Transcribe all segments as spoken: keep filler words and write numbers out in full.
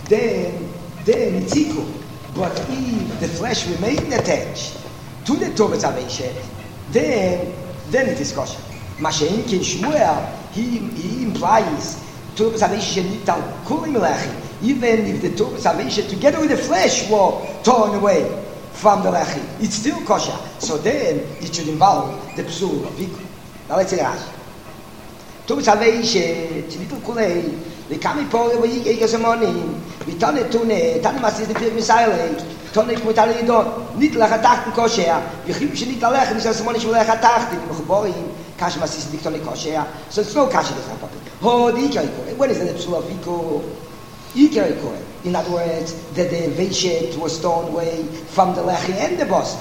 then, then it's equal. But if the flesh remains attached to the Turbas Aveshet, then, then it is kosher. Mashen Kin Shmuel, he, he implies Turbas Aveshet Nital Kulim Lechi, even if the Turbas Aveshet together with the flesh were torn away from the Lechi, it's still kosher. So then it should involve the Psul of Vikul. Now let's say Rashi. Turbas Aveshet, Nital Kulei, the Kamipole, Yigasamoni, Vitane Tune, Tanamas is the Pir Misaile, Tonic Mutaridon, Nitlachatachten Kosher, Yichimshi Nitalech, Misasamoni Shulachatachten, Mukhborim, Kashmas is Dictonic Kosher, so it's no Kashi. Oh, the Ikarikore. What is the Psul of Vikul? Ikarikore. In other words, that the Veshet was torn away from the Lechi and the Boss.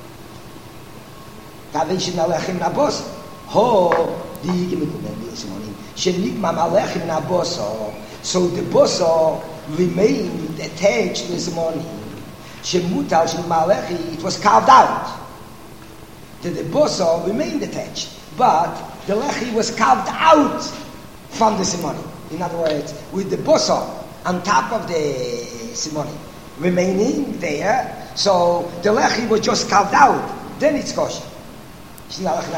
The Veshet na Lechim na Boss. Oh, the Ikarikore this morning. Shenikma Malechim na Boss. So the Boss remained attached this morning. Shemutal Shemalechi, it was carved out. The, the Boss remained attached. But the Lechi was carved out from the Simoni. In other words, with the Boss on top of the Simoni remaining there, so the Lechi was just carved out, then it's kosher. When does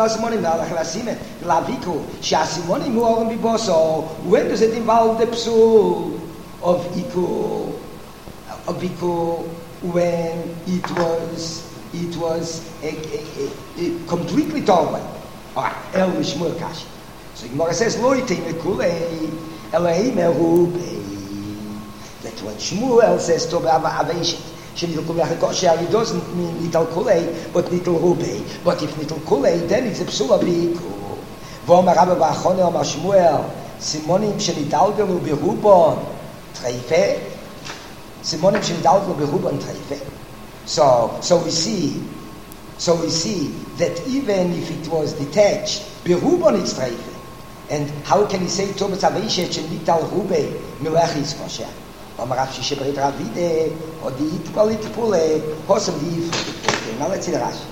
it involve the Psul of Iku? Of Iku, when it was it was a, a, a, a completely torn away. Alright, El Mishmur Kashi. So Gemara says, Lo Yitei Mekulei, Elei Merubei. That when Shmuel says to Aveshet, Shenital Kulei Kosher, he doesn't mean Nital Kulei, but Nital Rubei. But if Nital Kulei, then it's a Psul of Iku. V'omar Rabba Ba'achone Omar Shmuel, Simonim Shenidalgelu Berubon Treife. Simonim Shenidalgelu Berubon Treife. So, so we see, so we see that even if it was detached, Berubon it's Treife. And how can he say Turbas Aveshet Shenital Rubei Milech is Kosher? Omar Rav Shishe Beit Ravide, or the Itpal Itpule, Hosam the Ifrit. Now let's see the Rashi.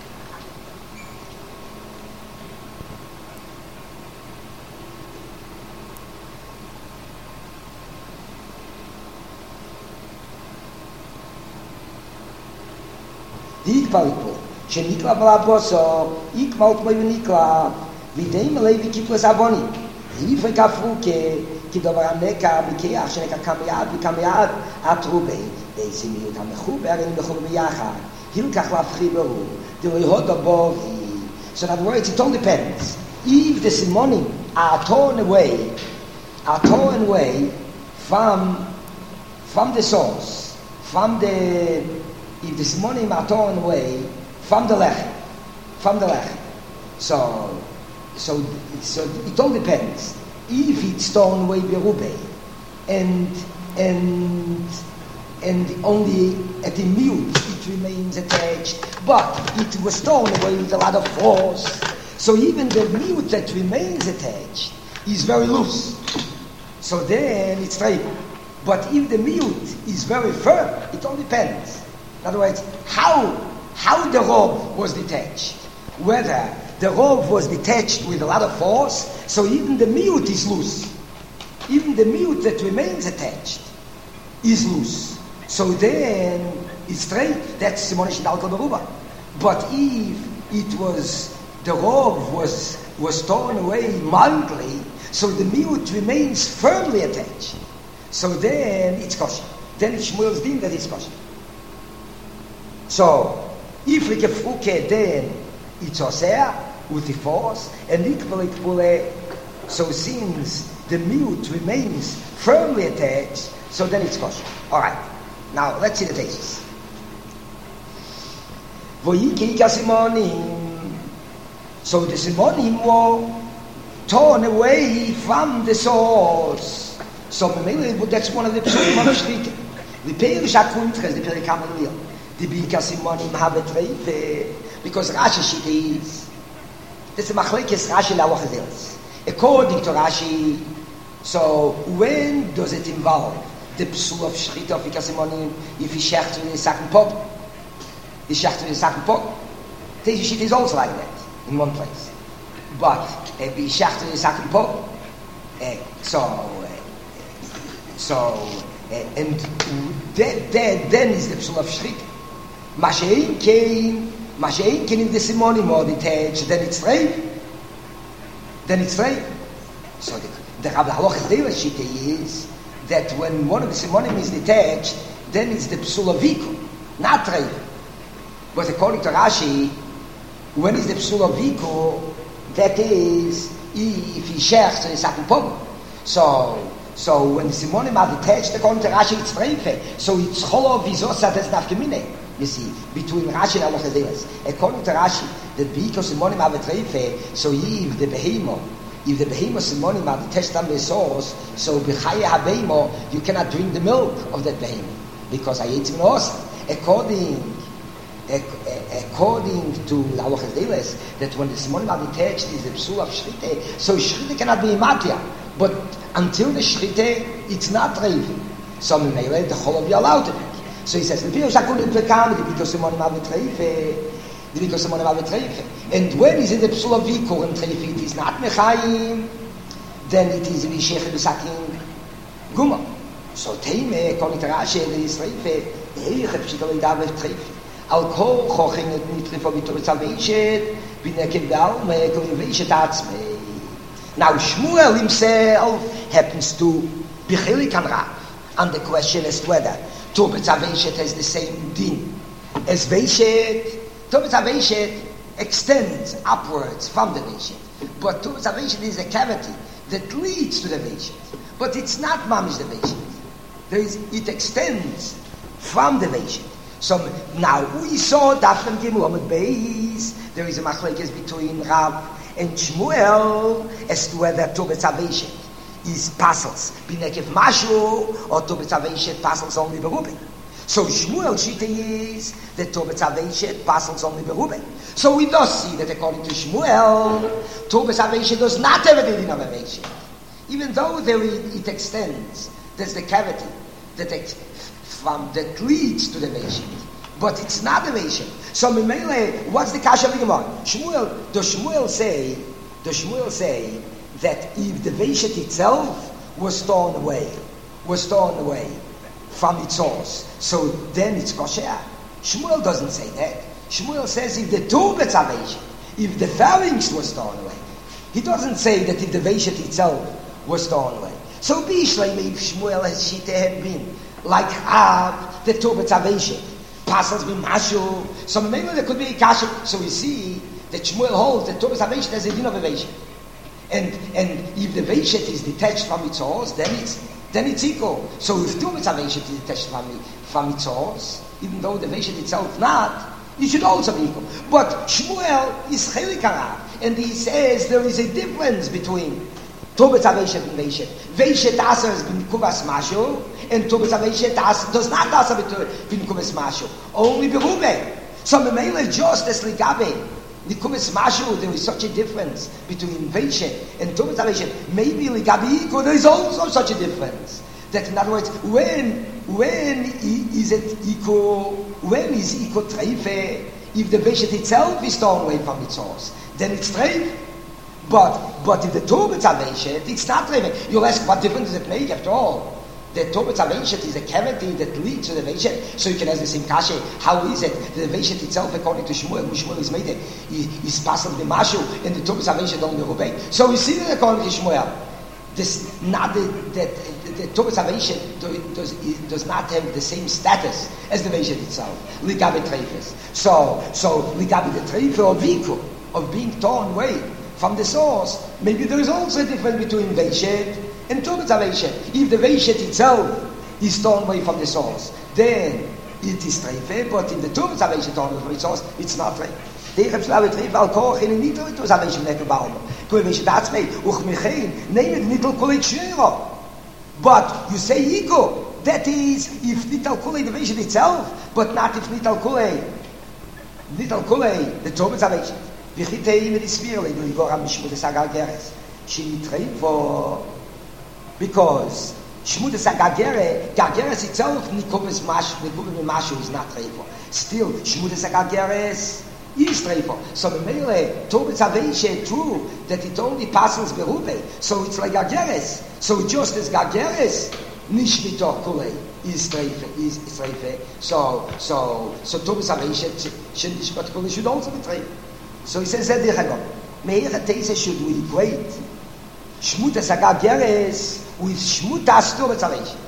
The Itpal Itpule. Shenikla Valaboso, Ikmal Tmoy Nikla, Videim Levi Kiplas Avoni. Ifrit Kafruke, כדבר הנקע בקיח שנקע כמיד וכמיד עטרובי דייסימיות המחובר הם מחובר ביחד הילקח להפחיברו דלוי הודו בורי. So in other words, it all depends. If the simonim are torn away are torn away from from the source, from the if the simonim are torn away from the lechem from the lechem so so so it all depends. If it's torn away berube, and and and only at the mute it remains attached, but it was torn away with a lot of force, so even the mute that remains attached is very loose. So then it's stable. But if the mute is very firm, it all depends. In other words, how how the robe was detached, whether the robe was detached with a lot of force, so even the mute is loose. Even the mute that remains attached is loose. So then it's straight. That's Simone Shidalko Beruba. But if it was, the robe was, was torn away mildly, so the mute remains firmly attached. So then it's kosher. Then it's Shmuel's din that it's kosher. So, if we can fruke, then it's osea, with the force, and equally pule. So since the mute remains firmly attached, so then it's kosher. All right. Now let's see the basis. Voyikika simonim. So the simonim were torn away from the source. So that's one of the psukim of Shrike. The perish akuntres, the perikamalil. The bika simonim have a treife, because Rashi shit is. This is machlekes Rashi la'wachzeres. According to Rashi, so when does it involve the psul of shchita of ikasimonim? If he shecht in the second pot, he shecht in the second pot. This shit is also like that in one place. But if he shecht in the second pot, uh, so uh, so and then, then, then is the psul of shchita. Mashein came, Mashein came in the simonim or detached, then it's treif. Then it's treif. So the, the Rav Halacha Deila Shita is that when one of the simonim is detached, then it's the psul of vikul, not treif. But according to Rashi, when is the psul of vikul, that is if he shechs so it's a pom. So so when the simonim are detached, according to Rashi, it's treif. So it's cholo vizosa des nafkemine. You see, between Rashi and Halacha Deila. According to Rashi, the vikul simonim are treif. So if the behemoth, if the behemoth simonim are detached on the source, so b'chaya habeimo, you cannot drink the milk of that behemoth because I ate him also. According according to Halacha Deila, that when the simonim are detached is the psul of shchita, so shchita cannot be matia. But until the shchita, it's not treif. So Mimele, the chol will be allowed to drink. So he says, the people couldn't become the because simonim are treif, the because simonim are treif. And when is it the psul of vikul and treif, it is not mechayim, then it is v'shech b'sakin guma. So teime, according to Rashi, there is treif, the heiche pshita leidav treif. Al kol chochin et nitri for vitor tzaveshet b'nekev d'alme kol yiveshet atzmei. Now Shmuel himself happens to be chilik an Rav, and the question is whether Tobet Zaveshet has the same din as Veshet. Tobet Zaveshet extends upwards from the Veshet, but Tobet Zaveshet is a cavity that leads to the Veshet, but it's not mamish the Veshet. There is, it extends from the Veshet. So now we saw Dafnam Gimel Amud Beis. There is a machlekes between Rav and Shmuel as to whether Tobet Zaveshet is pasels b'nekev mashu or Tobet Zaveshet pasels only berubin. So Shmuel shita is that Tobet Zaveshet pasels only berubin. So we do see that according to Shmuel, Tobet Zaveshet does not have a din of Aveshet, even though there it, it extends. There's the cavity that ex, from that leads to the Aveshet, but it's not Aveshet. So Mimele, what's the kasha of the Gemara? Shmuel, does Shmuel say? Does Shmuel say that if the Veshet itself was torn away, was torn away from its source, so then it's kosher? Shmuel doesn't say that. Shmuel says if the turbets are Veshet, if the pharynx was torn away. He doesn't say that if the Veshet itself was torn away. So Bishleim, if Shmuel has shita had been like Ab, the turbets are Veshet, passes be mashu, so maybe there could be a kasha. So we see that Shmuel holds that turbets are Veshet as a din of a Veshet. And and if the Veshet is detached from its source, then it's then it's equal. So if two Veshet is detached from it, from its source, even though the Veshet itself not, it should also be equal. But Shmuel is chelik harav, and he says there is a difference between Tobet Zaveshet and Veshet. Veshet aser is bin kubas mashu, and Tobet Zaveshet does not aser bin kubas mashu. Only berube. So memele just as ligabe. The Kumis Mashu, there is such a difference between Veshet and Tobet Zaveshet. Maybe Ligabi Iko, there is also such a difference. That in other words, when when is it Iko, when is Iko Treife? If the Veshet itself is torn away from its source, then it's Treife. But but if the Tobet Zaveshet, it's not Treife. You'll ask, what difference does it make after all? The Tobet Zaveshet is a cavity that leads to the Veshet, so you can ask the same kasha. How is it the Veshet itself, according to Shmuel, Shmuel is made it, is passing the mashu, and the Tobet Zaveshet only obey. So we see that according to Shmuel, this not the, that the Tobet Zaveshet does does not have the same status as the Veshet itself. Ligabe treifes. So so ligabe the treife or viku of being torn away from the source. Maybe there is also a difference between Veshet and Tobet Zaveshet. If the Veshet itself is torn away from the source, then it is treife. But if the Tobet Zaveshet torn away from the source, it's not treife. They have slavet treife al koch in nitro to Zaveshet never balm. Kol Veshet atzmei uch mechein neimet nitro kolet shiro. But you say ego. That is if nital kulei the Veshet itself, but not if nital kulei, nital kulei the Tobet Zaveshet. Vichitei mit isvirle du igor am shmud sagal geres. She treifo. Because Shmudas HaGagere, Gageres itself, Nikumas Mash, Nikumas Mashu is not treifo. Still, Shmudas HaGageres is treifo. So the Mele, Tobet Zaveshet, true, that it only passes Berube. So it's like Gageres. So just as Gageres nishmito kulei is streife is streife. So so so Turbas Aveshet should nishmat kulei should also be streife. So he says that Dechagom. Meir Tese should we equate Shmutas Agageres with Shmutas Turbas Aveshet.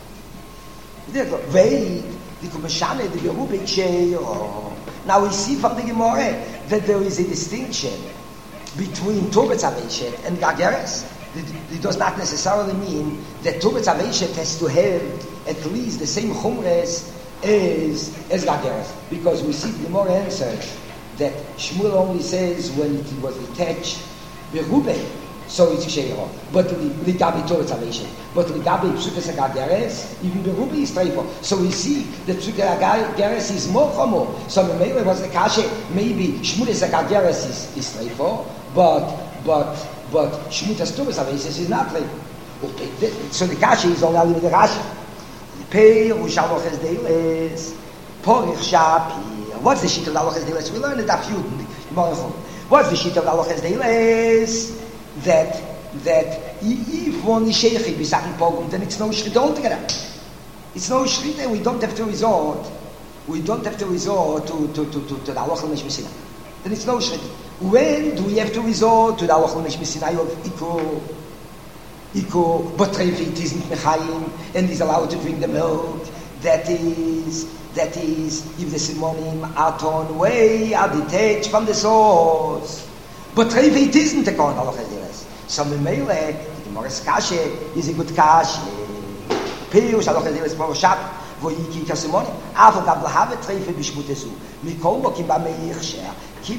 Wait, the Kumashane, the Yerubik Shei. Now we see from the Gemara that there is a distinction between Turbas Aveshet and Gageres. It does not necessarily mean that Turbas Aveshet has to have at least the same chumres as as Gageres, because we see the Gemara answer that Shmuel only says when it was attached Berube, so it's Sheiro. But Ligabi Turbas Aveshet, but Ligabi Psukas Gageres, even Berube is Treifo. So we see that Psukas Gageres is more chomo. So maybe was the kashe, maybe Shmuel Gageres is is Treifo, but but. But Shmutas Turbas Aveshet is not like. So the Kashi is only with the Rashi. Pei Ushaloches Deiles Porich Shapi. What's the sheet of the Aloches Deiles? We learned it a few more. What's the sheet of the Aloches Deiles? That that if one is Sheichi Bisachim Pogum, then it's no Shrit altogether. It's no Shrit, and we don't have to resort. We don't have to resort to to to to, to the Aloch Mishmesina. Then it's no Shrit. When do we have to resort to the Alachol Mishmisinai of Iko? Iko, but it isn't Mechayim, and is allowed to drink the milk. That is, that is, if the Simonim are torn away, are detached from the source. But it isn't a Kohen Alachol. So Mimele, the Gemara's Kashe is a good Kashe. Peirush Alachol Poroshat, Voyiki Kasimonim, Avo Gab Lahave Treife Bishmutesu, Mikol Mokim Bameir Sher. You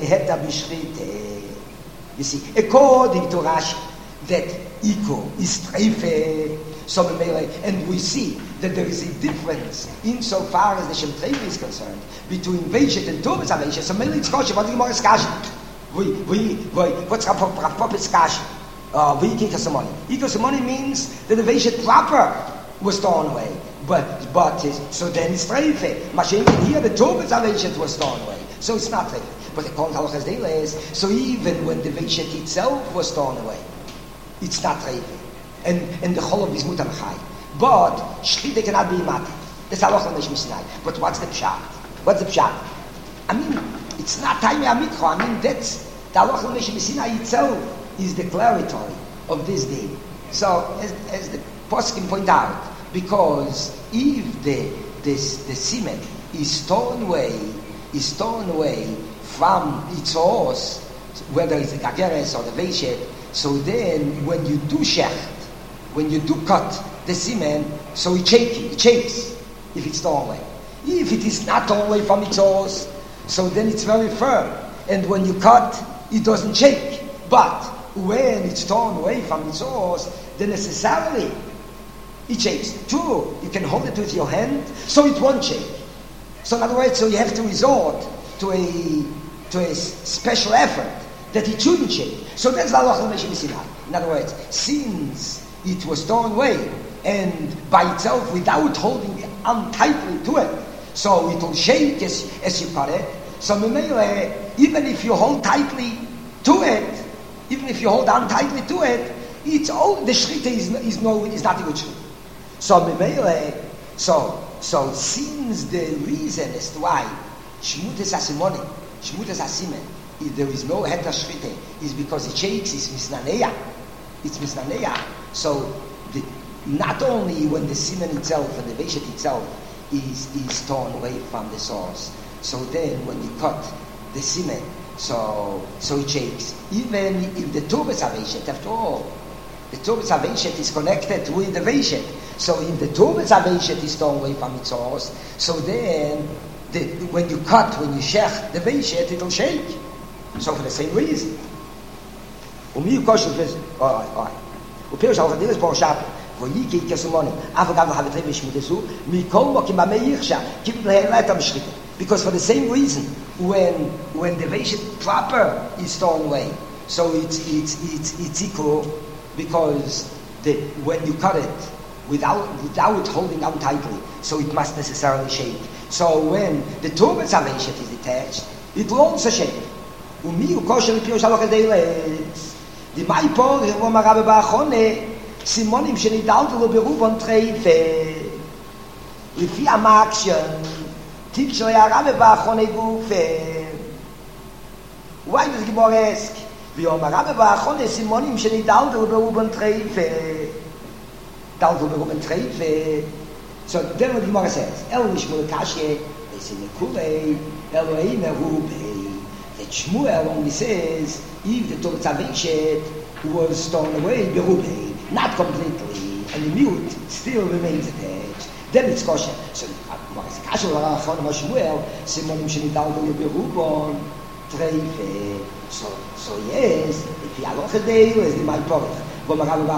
see, according to Rashi, that Iko is Treife, so and we see that there is a difference insofar as the Shem Treife is concerned between Veishet and Turbas Aveshet. So maybe it's Kosher, what do you more Kashi? We, we, what's Rav Pop's Kashi? We Iko Samoni. Iko Samoni means that the Veishet proper was torn away. But, but, so then it's Treife. Mashiach here, the Turbas Aveshet was torn away. So it's not Treife. But the Kohen Halachas Deiles, so even when the Veishet itself was torn away, it's not Treife. And, and the whole of this Mutar Chai. But, Shlita cannot be Mati. That's Halachas Mishmisinai. But what's the Pshat? What's the Pshat? I mean, it's not Taimei HaMikro. I mean, that's, the Halachas Mishmisinai itself is declaratory of this day. So, as, as the Poskim point out, because if the, this, the semen is torn away, is torn away from its source, whether it's the Gageres or the Veishet, so then when you do shecht, when you do cut the semen, so it shakes, it shakes if it's torn away. If it is not torn away from its source, so then it's very firm. And when you cut, it doesn't shake. But when it's torn away from its source, then necessarily it shakes. True, you can hold it with your hand, so it won't shake. So in other words, so you have to resort to a to a special effort that it shouldn't shake. So that's the halacha of Mishmisinai. In other words, since it was torn away and by itself without holding on tightly to it, so it will shake as, as you cut it. So even if you hold tightly to it, even if you hold on tightly to it, it's all the shrita is, is no is not a good shrita. So so so since the reason as to why Shmutas Asimonim, Shmutas Asimen, if there is no Heta Shrite, is because it shakes, it's Misnaneya. It's Misnaneya. So, the, not only when the Simen itself and the Veishet itself is, is torn away from the source, so then when you cut the Simen, so, so it shakes. Even if the Turbas Veishet, after all, the Turbas Veishet is connected with the Veishet. So if the Turbas Veishet is torn away from its source, so then The, when you cut, when you shech the Veishet, it'll shake. So for the same reason. ומי יוקוש לפס, אוי, אוי. ופירוש הלכה דילס פורשת, ויהי כסומונים, אף אגב לחבטרי ושמותסו, מכל מוקים במי יחשה, כאילו להעלה את המשחית. Because for the same reason, when when the Veishet proper is torn away, so it's it's it's it's equal, because the when you cut it without without holding on tightly, so it must necessarily shake. So when the Turbas Veishet is attached, it will also shake. ומי הוא כושר לפירוש הלכה דילס? דמאי פה, רבו מרבה באחרונה, סימונים שנידלדלו ברובון טרייפה. לפי המקשן, תיק של הרב באחרוני גופה. וואי זה גיבור עסק. ויום הרב באחרוני סימונים שנידלדלו ברובון טרייפה. דלדלו ברובון טרייפה. So then what the Gemara says, El Shmuel Kashe, they say Nekulei, Elohei Merubei. That Shmuel only says, if the Torah Tzaveshet was torn away, Berubei, not completely, and the mute still remains attached, then it's kosher. So the Gemara says, Kashe L'Achon Shmuel, Simonim Shenidaldo Berubon, Treife. So, so yes, if you have a day, is the my porch. And what did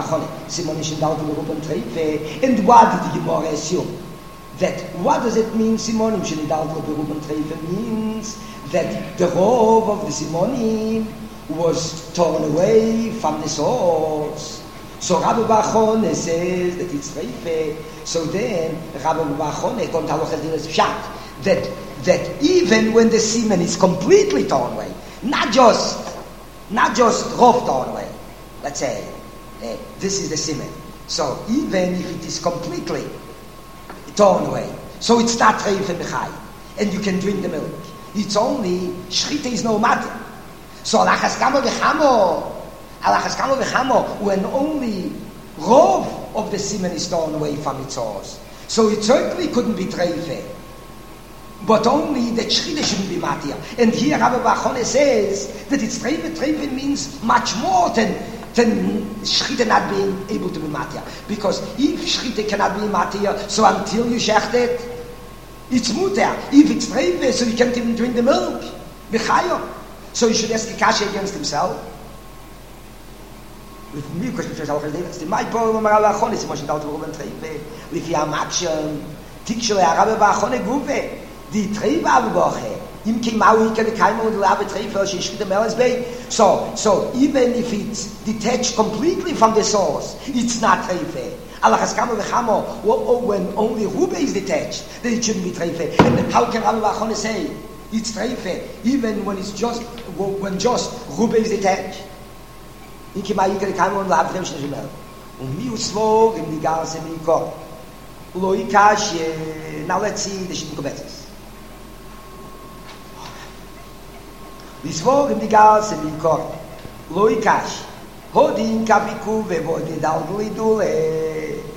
the Gemara assume? That what does it mean, Simonim Shenidaldo Beruben Treife means that the rov of the Simonim was torn away from the source. So Rabbi Bachone says that it's Treife. So then Rabbi Bachone comes to Pshat that that even when the semen is completely torn away, not just not just rov torn away, let's say. Uh, this is the semen. So even if it is completely torn away, so it's not treif and bechai, and you can drink the milk. It's only shchita is no matter. So alachas kamo v'chamo, alachas kamo v'chamo, when only rov of the semen is torn away from its source. So it certainly couldn't be treif, but only the shchita shouldn't be matir. And here Rabbi Bachone says that it's treif. Treif means much more than. Then Shchita not being able to be matir. Because if Shchita cannot be matir, so until you shecht it, it's muter. If it's treif, so you can't even drink the milk. B'chayo. So you should ask a kasha against himself. With me, because it's the my problem, Maral Achon, it's much doubt over treif. With your action, Tikshel Arabe Bachone Guve, the treif Abubache. Im Kimau can kein und labe trefer she should the melons bay. So so even if it's detached completely from the source, it's not trefe. Allah has come with hamo when only rube is detached, then it shouldn't be trefe. And how can Allah Bachone say it's trefe even when it's just when just rube is detached? Im Kimau can kein und labe trefer she mel. Und mi usvog in die ganze mi ko. Loikash now let's see the shit gobetes. Visvog in die Gasse in Kor. Loikash. Hodin kapiku ve vodi dalgli dule.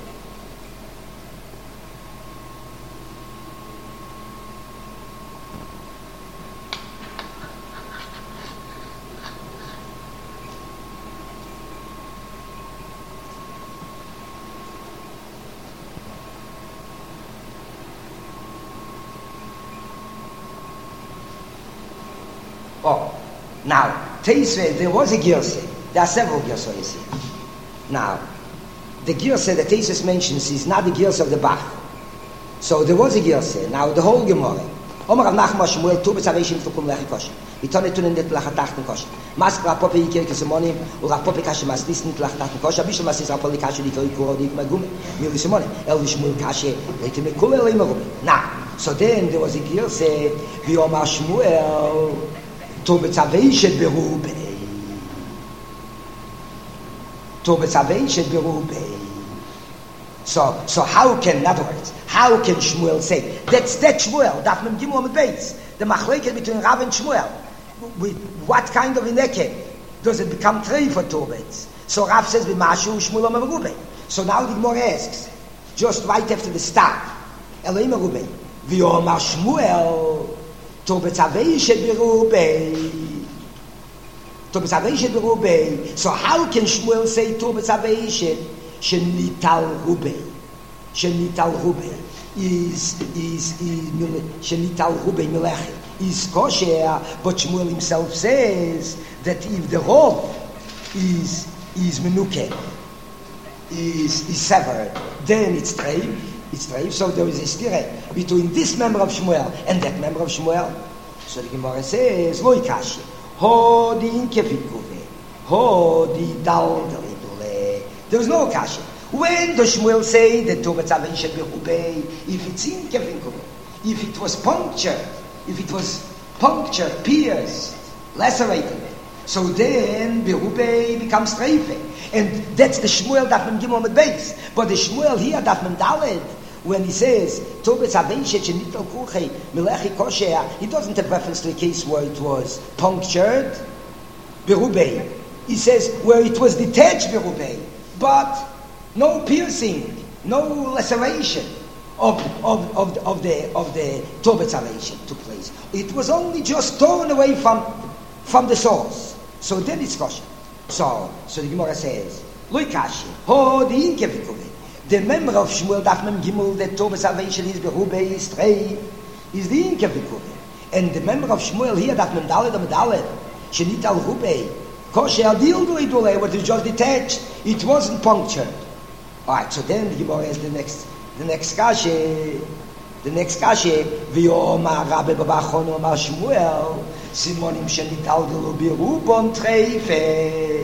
Oh, now, Teisve, there was a Girse. There are several Girses here. Now, the Girse that Teisve mentions is not the Girse of the Bach. So there was a Girse. Now, the whole Gemara. Omer Rav Nachman Shmuel, tu betzaveshim tukum lechi kosher. Vitone tunen net lachatachten kosher. Mas Rapope yikir kesemonim, u Rapope kashe mas nis net lachatachten kosher. Bishel mas is Rapope kashe likori kuro dik magume. Mir kesemonim. El vishmuel kashe, leite mekule leim magume. Now, so then there was a Girse, v'yomar Shmuel, to betzaveshet berubei. To betzaveshet berubei. So, so how can, in other words, how can Shmuel say, that's that Shmuel, Daf Mem Gimel Amud Beis, the machleket between Rav and Shmuel. With what kind of ineke does it become trei for two bets? So Rav says, B'mashu Shmuel Omer berubei. So now the Gemara asks, just right after the start, Elohim berubei, v'yomar Shmuel, to betzaveshet berubei. To betzaveshet berubei. So how can Shmuel say to betzaveshet shenital rubei? Shenital rubei is is is shenital rubei melechi is kosher, but Shmuel himself says that if the rov is is menuke is is severed, then it's treif. It's treif. So there is a stire between this member of Shmuel and that member of Shmuel. So the Gemara says, "Lo ikashi, ho di inkefikuve, ho di daldalidule." There is no kashi. When does Shmuel say that to betzaveshet berubei? If it's inkefikuve, if it was punctured, if it was punctured, pierced, lacerated, So then Berube becomes Treife. And that's the Shmuel Dafman Gimel with base. But the Shmuel here, Dafman Daled, when he says, Tobetz Aveshet Shenital Kuche Melechi Kosher, he doesn't have reference to a case where it was punctured, Berube. He says, where it was detached, Berube, but no piercing, no laceration of, of, of, the, of the of the Tobetz Aveshet took place. It was only just torn away from, from the source. So then it's kosher. So, so the Gemara says, Loi kashi, ho the inkevikove. The member of Shmuel Dafman Gimel that Tobetz Aveshet is Berube is Trei is the inkevikove. And the member of Shmuel here Dafman Daled Amadalet Shenit al Rube kosher dildo idole what is just detached. It wasn't punctured. All right. So then the Gemara has the next the next kashi. The next kashi v'yomar Rabbi Babachon Omar Shmuel Simonim Shenitaldelu Berubon Treife.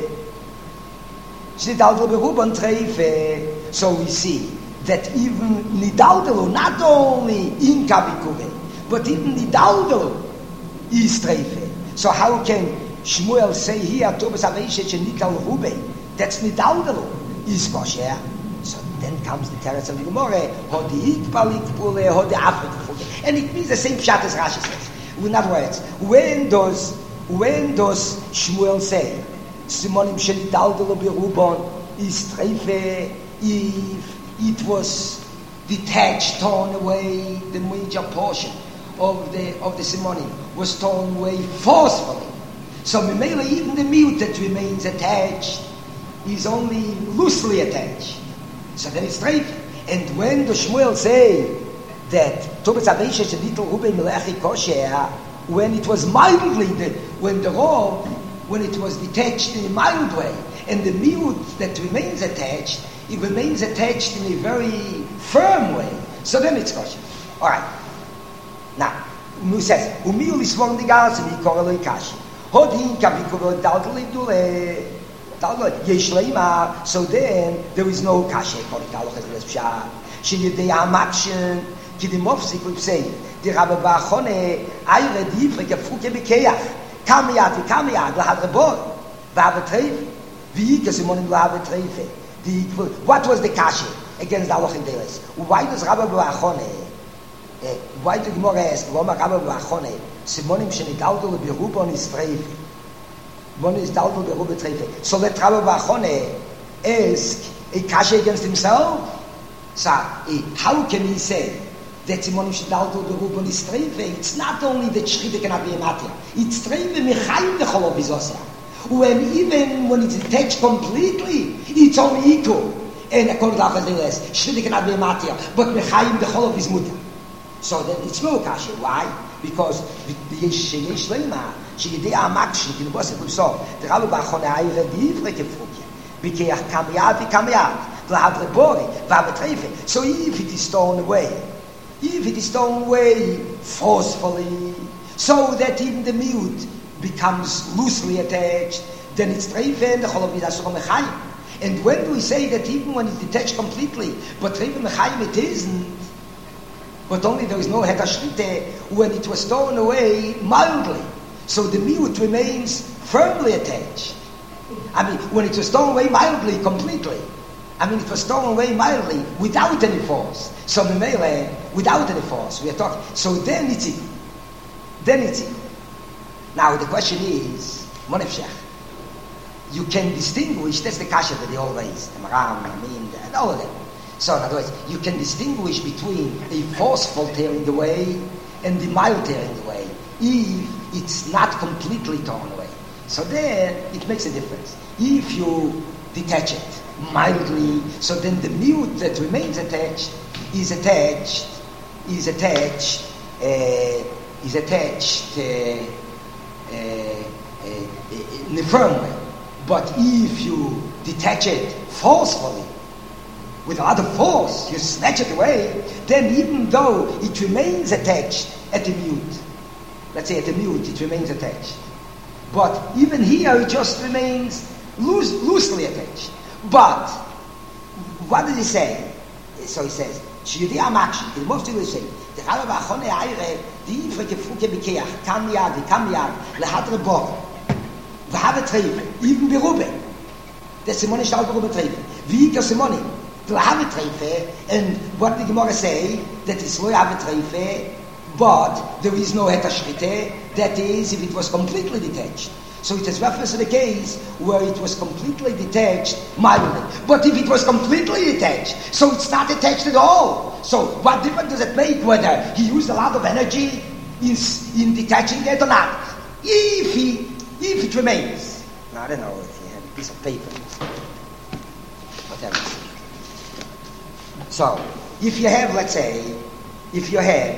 Shenitaldelu Berubon Treife. So we see that even Nidaldelu, not only in Kavikuve, but even Nidaldelu is Treife. So how can Shmuel say here Tobetz Aveshet Shenital Rube? That's Nidaldelu is kosher. So then comes the teretz of the Gemara, Hodi Ikbal Ikbule, Hodi Afrik. And it means the same pshat as Rashi says. In other words, when does when does Shmuel say Simonim Shenitaldelu Berubon is Treife if it was detached, torn away, the major portion of the of the Simonim was torn away forcefully. So Mimela, even the mute that remains attached is only loosely attached. So then it's Treife. And when the Shmuel say that Tobetz Aveshet Shenital Rube Melechi Kosher, when it was mildly, the, when the robe, when it was detached in a mild way, and the mute that remains attached, it remains attached in a very firm way. So then it's kosher. All right. Now, Mu says, "Umiul isvon digas mi koreloi kashi. Hodin kavikoro dalgli dule dalgli yeshleima." So then there is no kashi according to Halacha Pshat. She yedei hamakshin kidimofsik we say the Rabbi Bachone ayre difre gefruke bekeach kamiyat kamiyat lahadrebor ba'avetreif v'yikasimonim lahadretreife. The what was the kashi against the Halacha Deles? Why does Rabbi Bachone? Uh, why did Gemara ask? Loma Rabbi Bachone Simonim shenidaldo leberubon is treife. One is daldo berube treife. So let Rabbi Bachone ask a kashi against himself. So how can he say that Simonim shenidaldo berubon is treife? It's not only that shchita cannot be a matter. It's treife mechayim dechol bizosah. When even when it's detached completely, it's only equal. And according to Halacha Deles, shchita cannot be a matter, but mechayim dechol is mutar. So then it's no kashi. Why? Because the yesh yesh leima she yedei hamakshin in the bosik we saw the Rabbi Bachone ayre difre gefruke bikeach kamiyad v'kamiyad lahadrebori v'avetreife. So if it is torn away, if it is torn away forcefully, so that even the mute becomes loosely attached, then it's treife and the chol v'dasur mechayim. And when do we say that even when it's detached completely, but treife mechayim it isn't? But only there is no hetashchite when it was torn away mildly. So the mute remains firmly attached. I mean, when it was torn away mildly, completely. I mean, it was torn away mildly without any force. So Memele, without any force, we are talking. So then it's it. Then it's it. Now the question is, Monefshech, you can distinguish, that's the kasha that they always, the Maram, I mean, and all of them. So in other words, you can distinguish between a forceful tearing away and the mild tearing away if it's not completely torn away. So then it makes a difference. If you detach it mildly, so then the mute that remains attached is attached, is attached, uh, is attached uh, uh, uh, in a firm way. But if you detach it forcefully, with a lot of force, you snatch it away, then even though it remains attached at the mute, let's say at the mute, it remains attached. But even here, it just remains loose, loosely attached. But, what did he say? So he says, Shiyudi Amakshi, the most of you say, the Rabbi Bachone Ayre, the Ifre Gefruke Bikeach, Kam Yad, Kam Yad, Lehadre Bor, have a treife, even berube. The simoni shall berube treife. Wie ke simoni? To have a treife, and what the Gemara say, that is lo have a treife, but there is no heta shrite, that is if it was completely detached. So it is reference to the case where it was completely detached mildly. But if it was completely detached, so it's not attached at all. So what difference does it make whether he used a lot of energy in, in detaching it or not? If he, if it remains. I don't know if he had a piece of paper. Whatever. So, if you have, let's say, if you have,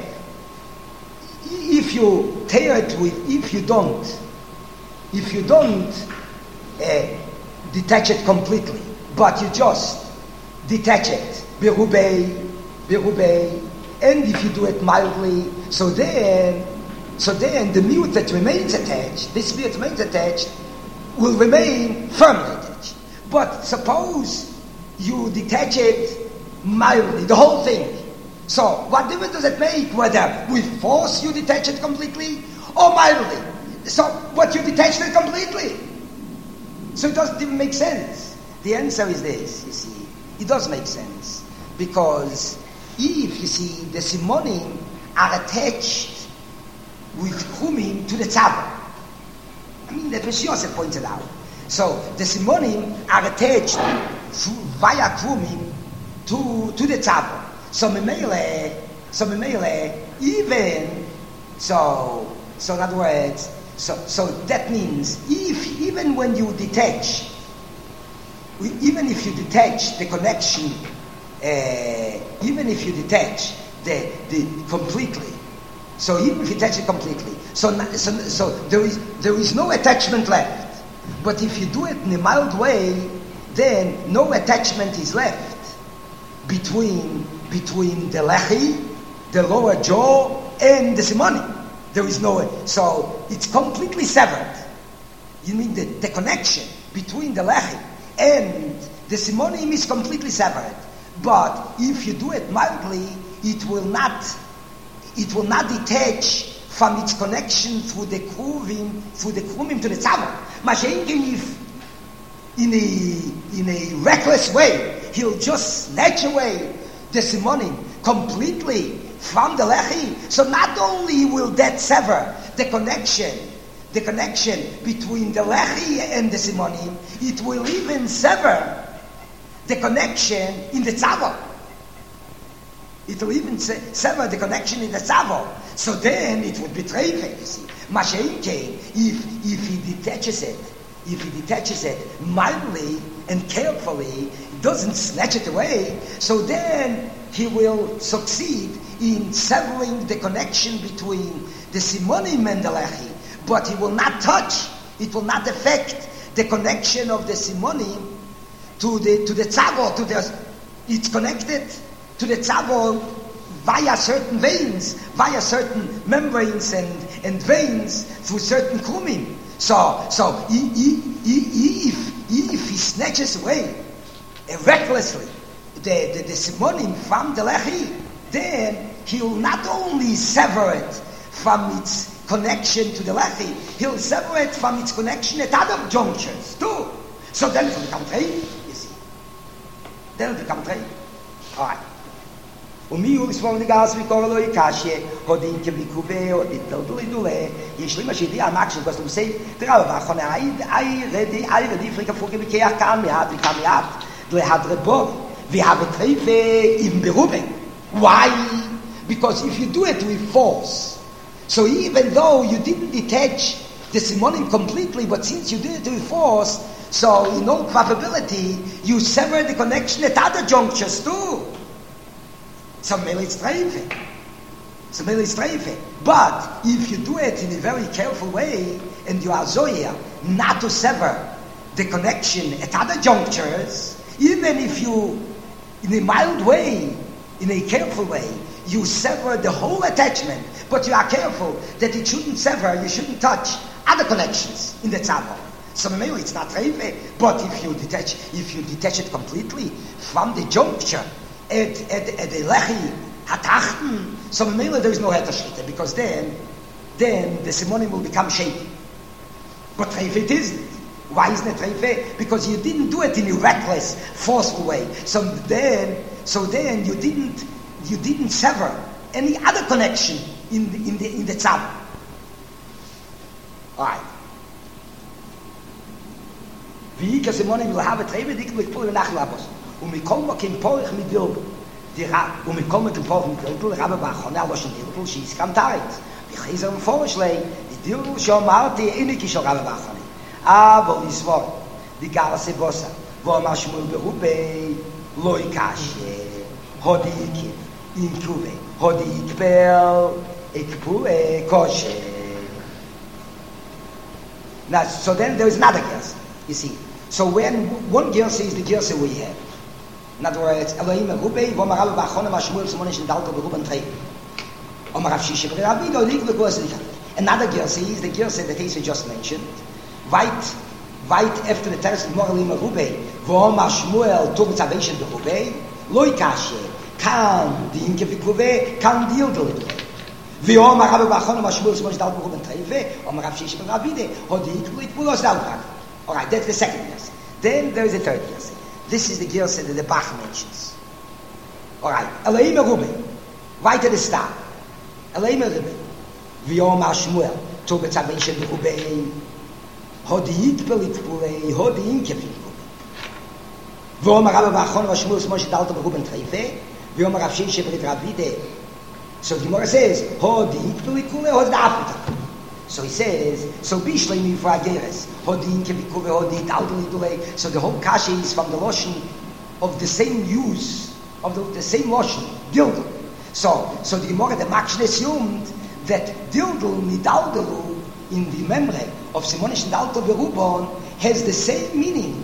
if you tear it with, if you don't, if you don't uh, detach it completely, but you just detach it, berubei, berubei, and if you do it mildly, so then, so then the mute that remains attached, this mute remains attached, will remain firmly attached. But suppose you detach it mildly, the whole thing. So, what difference does it make whether with force you detach it completely or mildly? So, but you detached it completely. So it doesn't even make sense. The answer is this, you see. It does make sense. Because if, you see, the simonim are attached with chumim to the tzava. I mean, that Rashi Yosef pointed out. So, the simonim are attached via chumim to, to the tzava. So, memele, so memele, even, so, so in other words, So, so that means if even when you detach, even if you detach the connection, uh, even if you detach the the completely, so even if you detach it completely, so so, so there is there is no attachment left. But if you do it in a mild way, then no attachment is left between between the lechi, the lower jaw, and the simoni. There is no, so it's completely severed. You mean the, the connection between the lechi and the simonim is completely severed. But if you do it mildly, it will not, it will not detach from its connection through the kruvim, through the kruvim to the tzava. Mashenkin, if in a in a reckless way he'll just snatch away the simonim completely from the lechi, so not only will that sever the connection, the connection between the lechi and the simonim, it will even sever the connection in the tzavo. It will even se- sever the connection in the tzavo. So then it would be treife, you see. Mashenke, if if he detaches it, if he detaches it mildly and carefully, doesn't snatch it away, so then he will succeed in severing the connection between the simonim and the lechi, but he will not touch, it will not affect the connection of the simonim to the to the tzavo, to the, it's connected to the tzavo via certain veins, via certain membranes and, and veins through certain krumim. So, so he, he, he, if, if he snatches away uh, recklessly the, the, the simonim from the lechi, then he'll not only sever it from its connection to the lechi, he'll sever it from its connection at other junctures too. So then it'll become treif, you see. Then it'll become treif. Alright. ומי הוא לספור נגס וקורא לו יקשיה, הודין כמיקובה, הודין תלדולי דולה, יש לי מה שידי ענק של גוסלום סייב, תראה ובאחרונה, אי רדי, אי רדי פריקה פרוקה בכיח כאן מעט וכאן מעט, להדרבוב, והבטריפה עם ברובה. Why? Because if you do it with force, so even though you didn't detach the simonim completely, but since you did it with force, so in all probability, you sever the connection at other junctures too. So maybe it's treife. So maybe it's treife. But if you do it in a very careful way, and you are zoya, not to sever the connection at other junctures, even if you, in a mild way, in a careful way, you sever the whole attachment, but you are careful that it shouldn't sever, you shouldn't touch other connections in the tzavo. So maybe it's not treife, but if you detach, if you detach it completely from the juncture, at at at the lechi hatachten, so maybe there is no heter shlita, because then then the simonim will become shaky. But treife it isn't. Why isn't it treife? Because you didn't do it in a reckless, forceful way. So then, so then you didn't, you didn't sever any other connection in the in the in the tzav. All right. Wie ich Simone will have a treife dik mit pol nach labos. Und wir kommen kein Porch mit Dilbel. Die und wir kommen mit dem Porch mit Dilbel, aber war schon alles in Dilbel, sie ist kantait. Wir gehen so vorschläge, die Dilbel schon mal die innige schon aber war. Aber es war die ganze Bossa, wo man schon berube loikashe, hodik in Kuve, hodik bel, ekpue koshe. Now, so then there is another girls, you see. So when one girls is the girls we have. In other words, Elohim Rubei, wo man aber bachon am Shmuel zum Monischen Dalto beruben trei. Und man hat sich Rabbi do lig the course. Another girls is the girls that he just mentioned. Weit weit after the terrace of Elohim Rubei, wo man Shmuel to salvation the Rubei, loikashe, kan die in Kevikuve, kan deal do it. Wie auch man aber bachon am Shmuel zum Monischen Dalto beruben trei, und man hat sich Rabbi de, hat die it will us down. All right, that's the second girls. Then there is a third girls. This is the Gilsa that the Bach mentions. All right. Elohim Rubei. Weiter the star. Elohim Rubei. V'yom HaShmuel. Tobet HaBeishen Rubei. Hodi Yitpel Yitpulei. Hodi Inkef Yitpulei. V'yom HaRabba Bachon HaShmuel Smoshe Dalto Beruben Treife. V'yom HaRav Shei Shebrit Ravide. So the Gemara says, Hodi Yitpel Yitpulei. Hodi Afrika. So he says, so Bishlemi for Ageres, Hodin Kevikuve Hodit Aldolidule. So the whole kasha is from the lotion of the same use, of the, the same lotion, Dildul. So, so the Gemara, the Makshne assumed that Dildul Nidaldulu in the memory of Simonish Nidalto Berubon has the same meaning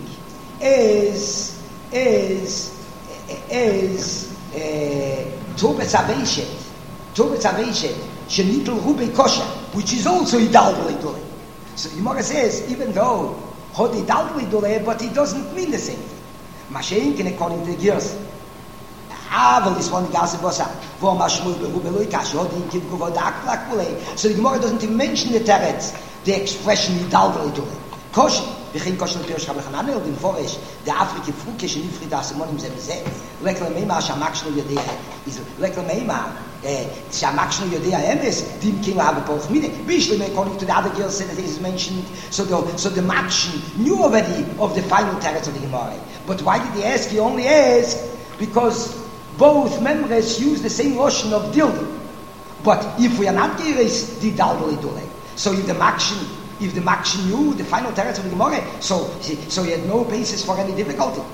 as, as, as, Tobetz Aveshet, Tobetz Aveshet, Shenitl Rubei Kosha, which is also Idaldli Dule. So the Gemara says, even though Hod Idaldli Dule, but it doesn't mean the same thing. Mashen can according to the Gears. Aval is one Gase Bosa, Vor Mashmul Rubeloi Kash, Hod in Kib Guvod Aklak Bule. So the Gemara doesn't even mention the Teretz, the expression Idaldli Dule. Kosha, Bechin Kosha Pirosh Rabbi und im Forish, der Afrike Fruke, Shenifri da Simonim Zemze, Lekla Meima, Shamakshno Yodea, is Lekla Meima. Shamakshno Yodea Emes, Dim King have a both meaning. Bishlim, according to the other girls that is mentioned, so the so the Makshin knew already of the final teretz of the Gemara. But why did he ask? He only asked because both members use the same lotion of Dildu. But if we are not Giris, the Daldoli Dule. So if the Makshin, if the Makshin knew the final teretz of the Gemara, so so he had no basis for any difficulty.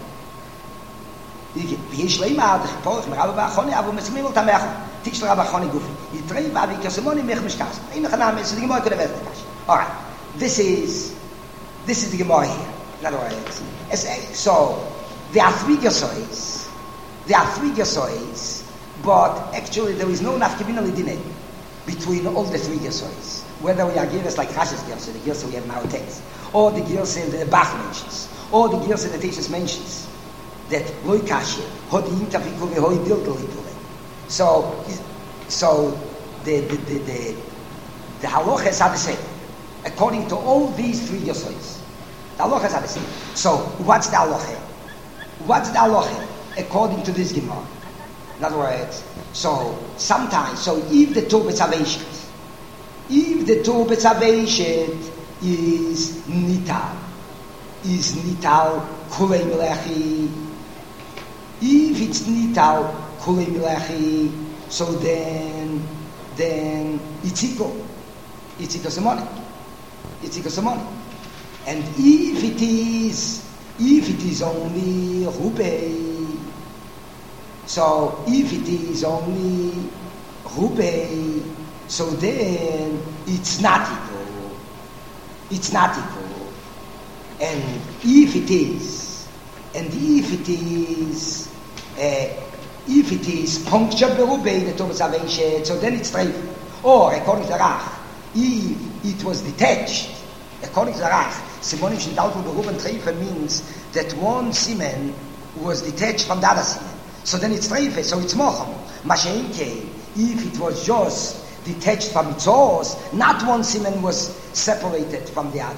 ויש לימה עד חפורך מרבה באחוני אבל מסמים אותה מאחור תיש לרבה באחוני גופי יתראי באבי כסמוני מייך משקס אין לך נעמי so the Gemara could have asked the question. All right, this is this is the Gemara here. In other words, so there are three Gesois there are three Gesois but actually there is no nafkibina lidine between all the three Gesois, whether we are Geras like Rashi's Gersa, the Gersa we have nowadays, or the Gersa that the Bach mentions, or the Gersa that Tesis mentions, that loy kashe hodi intafikuve hoy dildolidule. So so the the the the, the halachas are the same according to all these three yosois. The halachas are the same. So what's the halacha? What's the halacha according to this Gemara? In other words, so sometimes, so if the Tobetz Aveshet, if the Tobetz Aveshet is nital, is nital kulei melechi. If it's nital kulei melechi, so then then it's equal. It's equal semonic. It's equal semonic. And if it is if it is only rubei, so if it is only rubei, so then it's not equal. It's not equal. And if it is, and if it is, uh, if it is punctured berubei the Tobetz Aveshet, so then it's treif. Or according to Rach, if it was detached, according to Rach, Simonim Shindaltu beruben treife means that one semen was detached from the other semen. So then it's treife, so it's mocham. Masheinke, if it was just detached from its source, not one semen was separated from the other,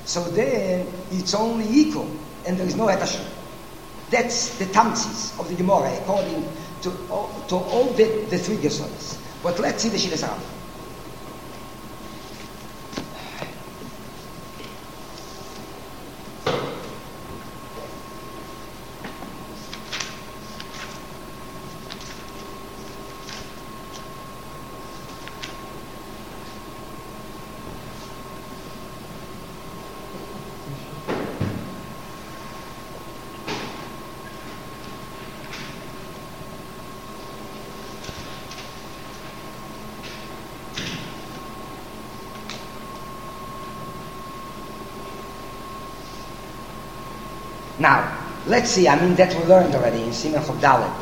So then it's only equal, and there is no etashrik. That's the tamsis of the Gemara according to to all the, the three gesolos. But let's see the Shiras Rambam. Now, let's see, I mean, that we learned already in Siman Chof Dalet,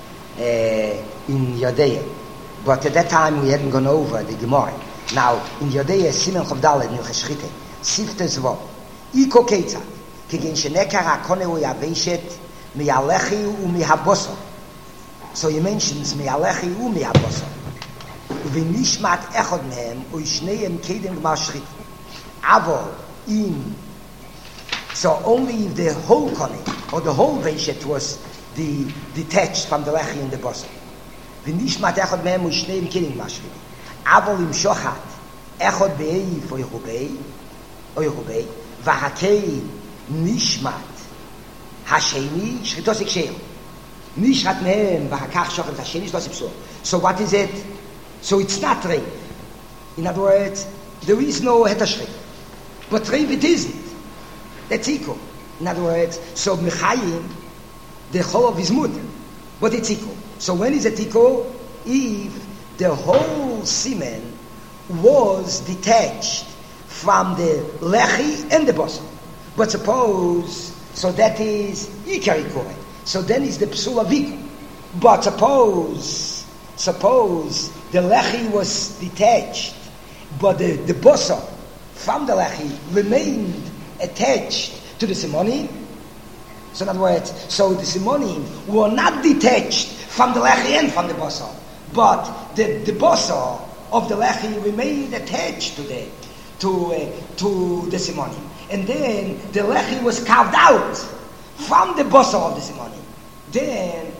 uh, in Yodea. But at that time we hadn't gone over the Gemara. Now, in Yodea, Siman Chof Dalet, Nilchas Shchita, Sifte Zvo, Iko Keitza, Kegen Shenekar HaKone Hu Yaveshet, Mi'alechi U Mi'haboso. So he mentions Mi'alechi U Mi'haboso. V'nishmat echod mehem, U Shneim Kedem Gmar Shchita. Avo, in So only if the whole konik, or the whole veshet was the, detached from the lechi and the bosom. V'nishmat echod mehem u'shneim kidding mashri. Avol im shochat, echod be'eif oichubei, oichubei, v'hakei nishmat hasheni, shchitos iksheil. Nishmat mehem v'hakach shochat hasheni, shchitos iksheil. So what is it? So it's not rein. In other words, there is no hetashri. But rein it isn't. That's equal. In other words, so Mechayim, the whole of his mud, but it's equal. So when is it equal? If the whole semen was detached from the lechi and the bosom. But suppose, so that is Ikari Kohen. So then is the psul of equal. But suppose, suppose the lechi was detached, but the, the bosom from the lechi remained attached to the simonim. So in other words, so the simonim were not detached from the lechi and from the boso, but the, the boso of the lechi remained attached to the to uh, to the simonim, and then the lechi was carved out from the boso of the simonim. Then,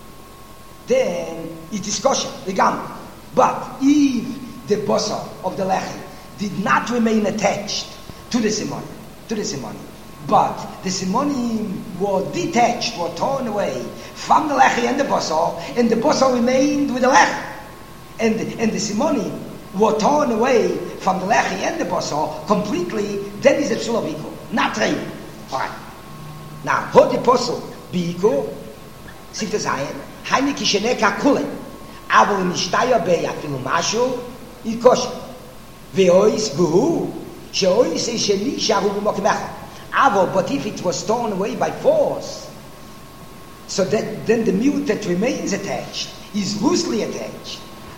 then it is kosher, the gam. But if the boso of the lechi did not remain attached to the simonim, to the simonim, but the simonim were detached, were torn away from the lechi and the boso, and the boso remained with the lechi, and and the simonim were torn away from the lechi and the boso completely. Then is a psul of equal, not rein. All right. Now, hod the posel be equal. Sifte zayin, hayne kisheneka kulen, avol nishtaya be afilu mashu ikosh veois buhu. But if it was torn away by force, so that then the mute that remains attached is loosely attached.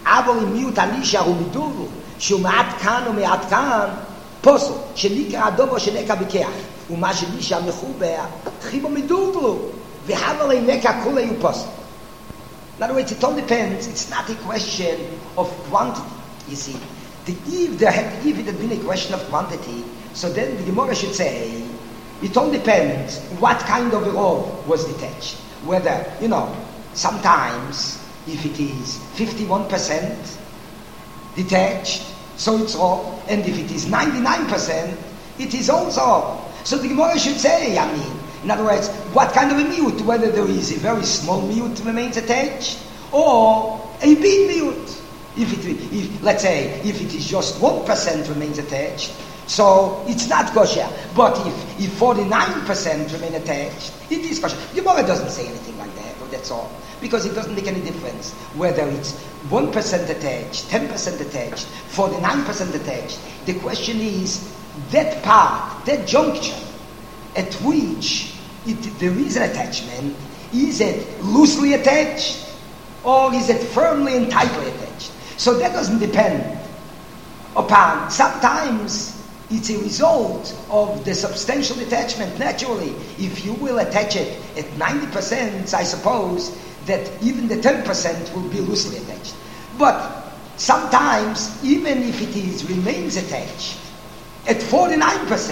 In other words, it all depends. It's not a question of quantity, you see. The, if, there had, if it had been a question of quantity, so then the Gemara should say, it all depends what kind of a robe was detached. Whether, you know, sometimes if it is fifty-one percent detached, so it's robe, and if it is ninety-nine percent, it is also. So the Gemara should say, I mean, in other words, what kind of a mute, whether there is a very small mute remains attached, or a big mute. If it, if, let's say, if it is just one percent remains attached, so it's not kosher. But if, if forty-nine percent remain attached, it is kosher. The Gemara doesn't say anything like that, but that's all. Because it doesn't make any difference whether it's one percent attached, ten percent attached, forty-nine percent attached. The question is, that part, that junction, at which it, there is an attachment, is it loosely attached, or is it firmly and tightly attached? So that doesn't depend upon, sometimes it's a result of the substantial detachment. Naturally, if you will attach it at ninety percent, I suppose that even the ten percent will be loosely attached. But sometimes, even if it is remains attached, at forty-nine percent,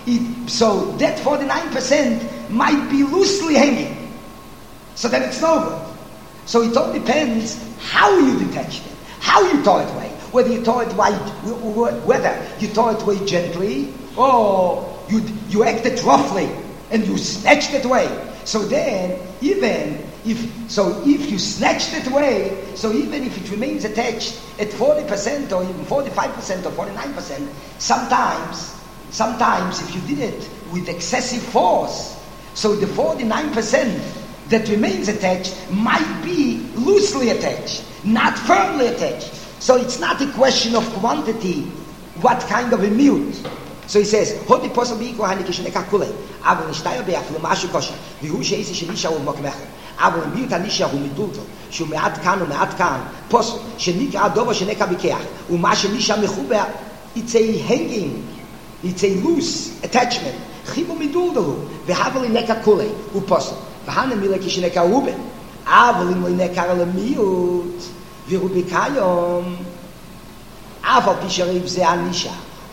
It, so that forty-nine percent might be loosely hanging. So then it's no good. So it all depends how you detached it, how you tore it away. Whether you tore it away, whether you tore it away gently, or you you acted roughly and you snatched it away. So then, even if so, if you snatched it away, so even if it remains attached at forty percent or even forty-five percent or forty-nine percent, sometimes, sometimes if you did it with excessive force, so the forty-nine percent that remains attached might be loosely attached, not firmly attached. So it's not a question of quantity, what kind of a mute. So he says, "Hodi posel biiko hanikishne kakule, aber nicht teuer bei aflo mashu kosher. Wie hu sheisi shenisha u mokmecher. Aber mute anisha hu midulto, shu meat kan u meat kan. Posel shenika adovo sheneka bikeach, u mashu nisha mechuber. It's a hanging, it's a loose attachment. Chibu miduldo, vehaveli neka kule u posel. Vahane mile kishneka ube. Aber im neka le miut, vi rubikayom. Aber pisharev ze anisha.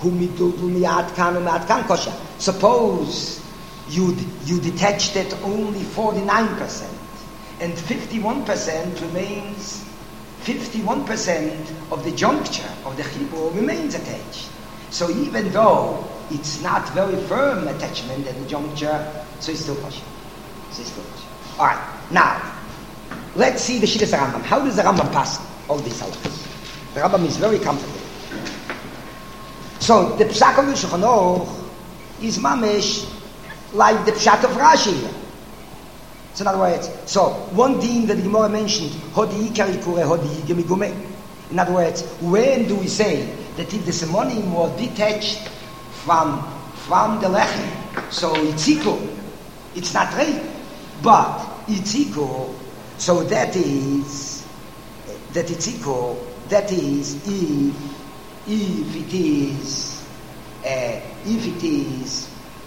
Suppose you you detached it only forty-nine percent and fifty-one percent remains, fifty-one percent of the juncture of the chibur remains attached. So even though it's not very firm attachment at the juncture, so it's still kosher. So it's still kosher. All right, now let's see the Shittas Rambam. How does the Rambam pass all these halachas? The Rambam is very comfortable. So the Psak of the Shulchan Aruch is mamish like the Pshat of Rashi here. So in other words, so one thing that the Gemara mentioned, Hodi Ikari Kure Hodi Gemigume. In other words, when do we say that if the simonim were detached from from the lechi, so it's equal, it's not right, but it's equal. So that is that it's equal. That is if. If it is, uh, if it is,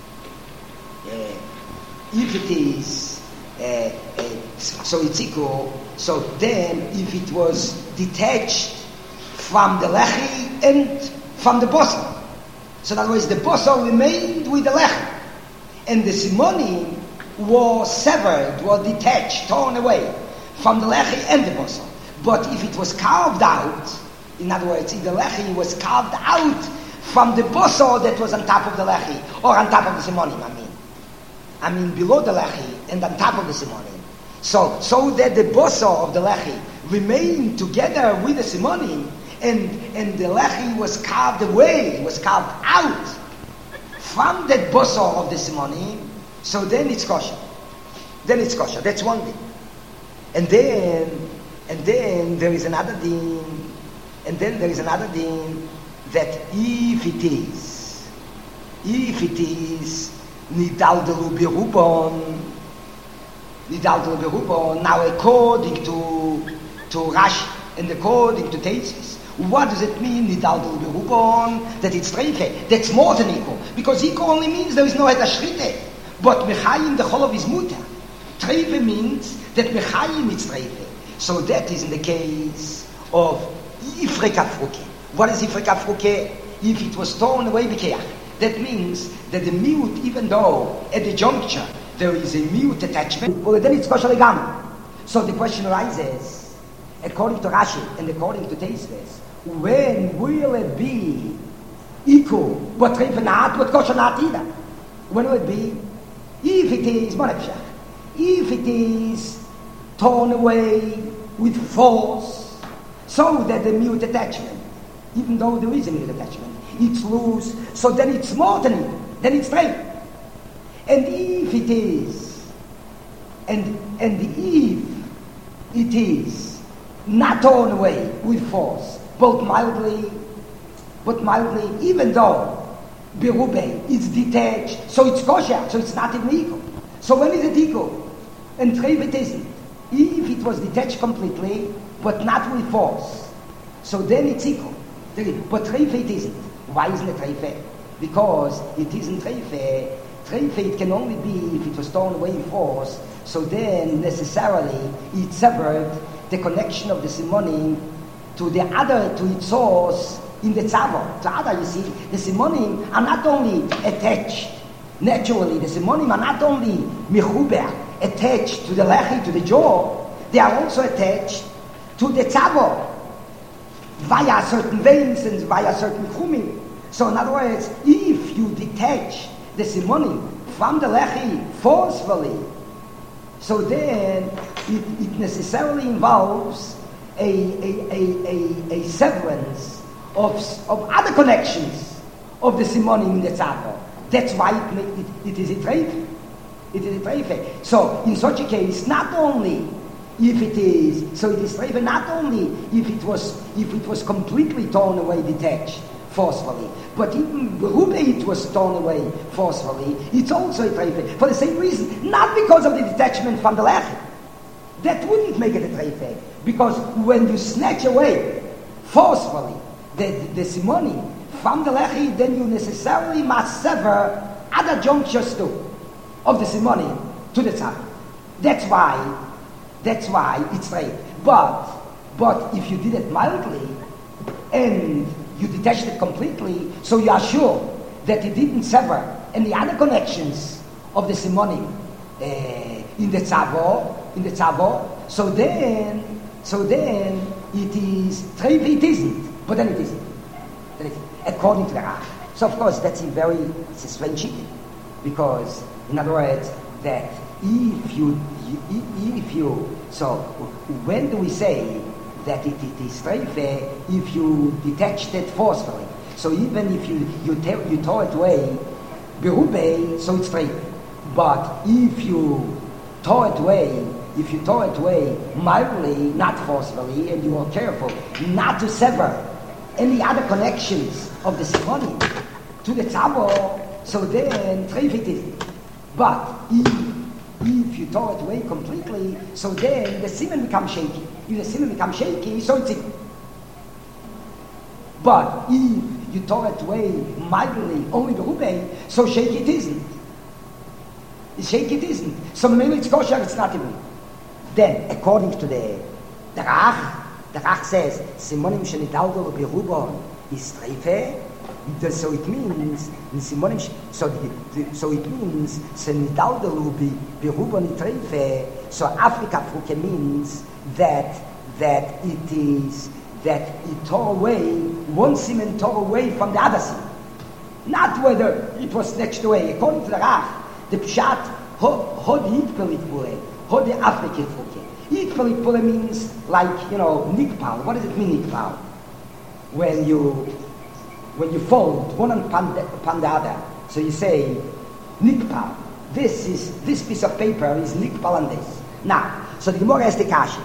uh, if it is, uh, uh, so it's equal. So then, if it was detached from the lechi and from the bosel, so in other words, the bosel remained with the lechi, and the simonim was severed, was detached, torn away from the lechi and the bosel. But if it was carved out, in other words, if the lechi was carved out from the bosor that was on top of the lechi, or on top of the simonim, I mean. I mean, below the lechi and on top of the simonim. So, so that the bosor of the lechi remained together with the simonim, and, and the lechi was carved away, was carved out from that bosor of the simonim, so then it's kosher. Then it's kosher. That's one thing. And then, and then there is another thing. And then there is another thing, that if it is, if it is nidaldalu berubon, nidaldalu berubon, now according to to Rashi and according to Teitzis, what does it mean nidaldalu berubon? That it's treife. That's more than equal, because equal only means there is no hetashrite. But mechayim the chol of his muta. Treife means that mechayim is treife. So that is in the case of Ifrika Fruke. What is Ifrika Fruke? If it was torn away b'keach, that means that the mute, even though at the juncture there is a mute attachment, well then it's kosher legam. So the question arises, according to Rashi and according to Teisves, when will it be equal? What treife not, what kosher not either? When will it be? If it is monepshach, if it is torn away with force, so that the mute attachment, even though there is a mute attachment, it's loose, so then it's more than it, then it's straight. And if it is, and and if it is not torn away with force, both mildly, but mildly, even though berube is detached, so it's kosher, so it's not even equal. So when is it equal? And treif it isn't. If it was detached completely, but not with force, so then it's equal. But treife it isn't. Why isn't it treife? Because it isn't treife. Treife it can only be if it was torn away with force. So then necessarily it severed the connection of the simonim to the other, to its source, in the tzavo. To Ada, you see, the simonim are not only attached naturally, the simonim are not only mechuber, attached to the lechi, to the jaw, they are also attached to the tzavo via certain veins and via certain chumim. So in other words, if you detach the simonim from the lechi forcefully, so then it, it necessarily involves a, a, a, a, a severance of, of other connections of the simonim in the tzavo. That's why it, it, it is a treif. It is a treif. So in such a case, not only if it is, so it is treif, not only if it was if it was completely torn away, detached forcefully, but even Berube it was torn away forcefully, it's also a treif. For the same reason, not because of the detachment from the lechi. That wouldn't make it a treif. Because when you snatch away forcefully the, the, the simoni from the lechi, then you necessarily must sever other junctures too of the simoni to the tzad. That's why, that's why it's treif. But, but if you did it mildly and you detached it completely, so you are sure that it didn't sever any other connections of the simonim uh, in the tzavo, in the tzavo. So then, so then it is treif. It isn't, but then it isn't. Then it, according to the Rach. So of course that's a very it's a strange chicken, because in other words that if you, you if you so when do we say that it, it is treif if you detached it forcefully? So even if you you, te- you tore it away, berube, so it's treif. But if you tore it away, if you tore it away mildly, not forcefully, and you are careful not to sever any other connections of the simoni to the tzavo, so then treif it is. But if if you tore it away completely, so then the siman becomes shaky. If the siman becomes shaky, so it's it. But if you tore it away mildly, only the rubei, so shaky it isn't. Shaky it isn't. So maybe it's kosher, it's not even. Then, according to the the Rach, the Rach says, Simonim shenidaldo berubon is treif. So it means, Simonim, so the, so it means shenidaldo berubon is treif. So Africa fruke means that that it is that it tore away one siman tore away from the other siman, not whether it was snatched away. According to the Rach, the pshat hod hitpelit pule. What the African fruke? Equally pule means like, you know, nikpal. What does it mean, nikpal? When you when you fold one upon the, upon the other, so you say nikpal. This is this piece of paper is nikpal on this. Now, so the Gemara has the kashi.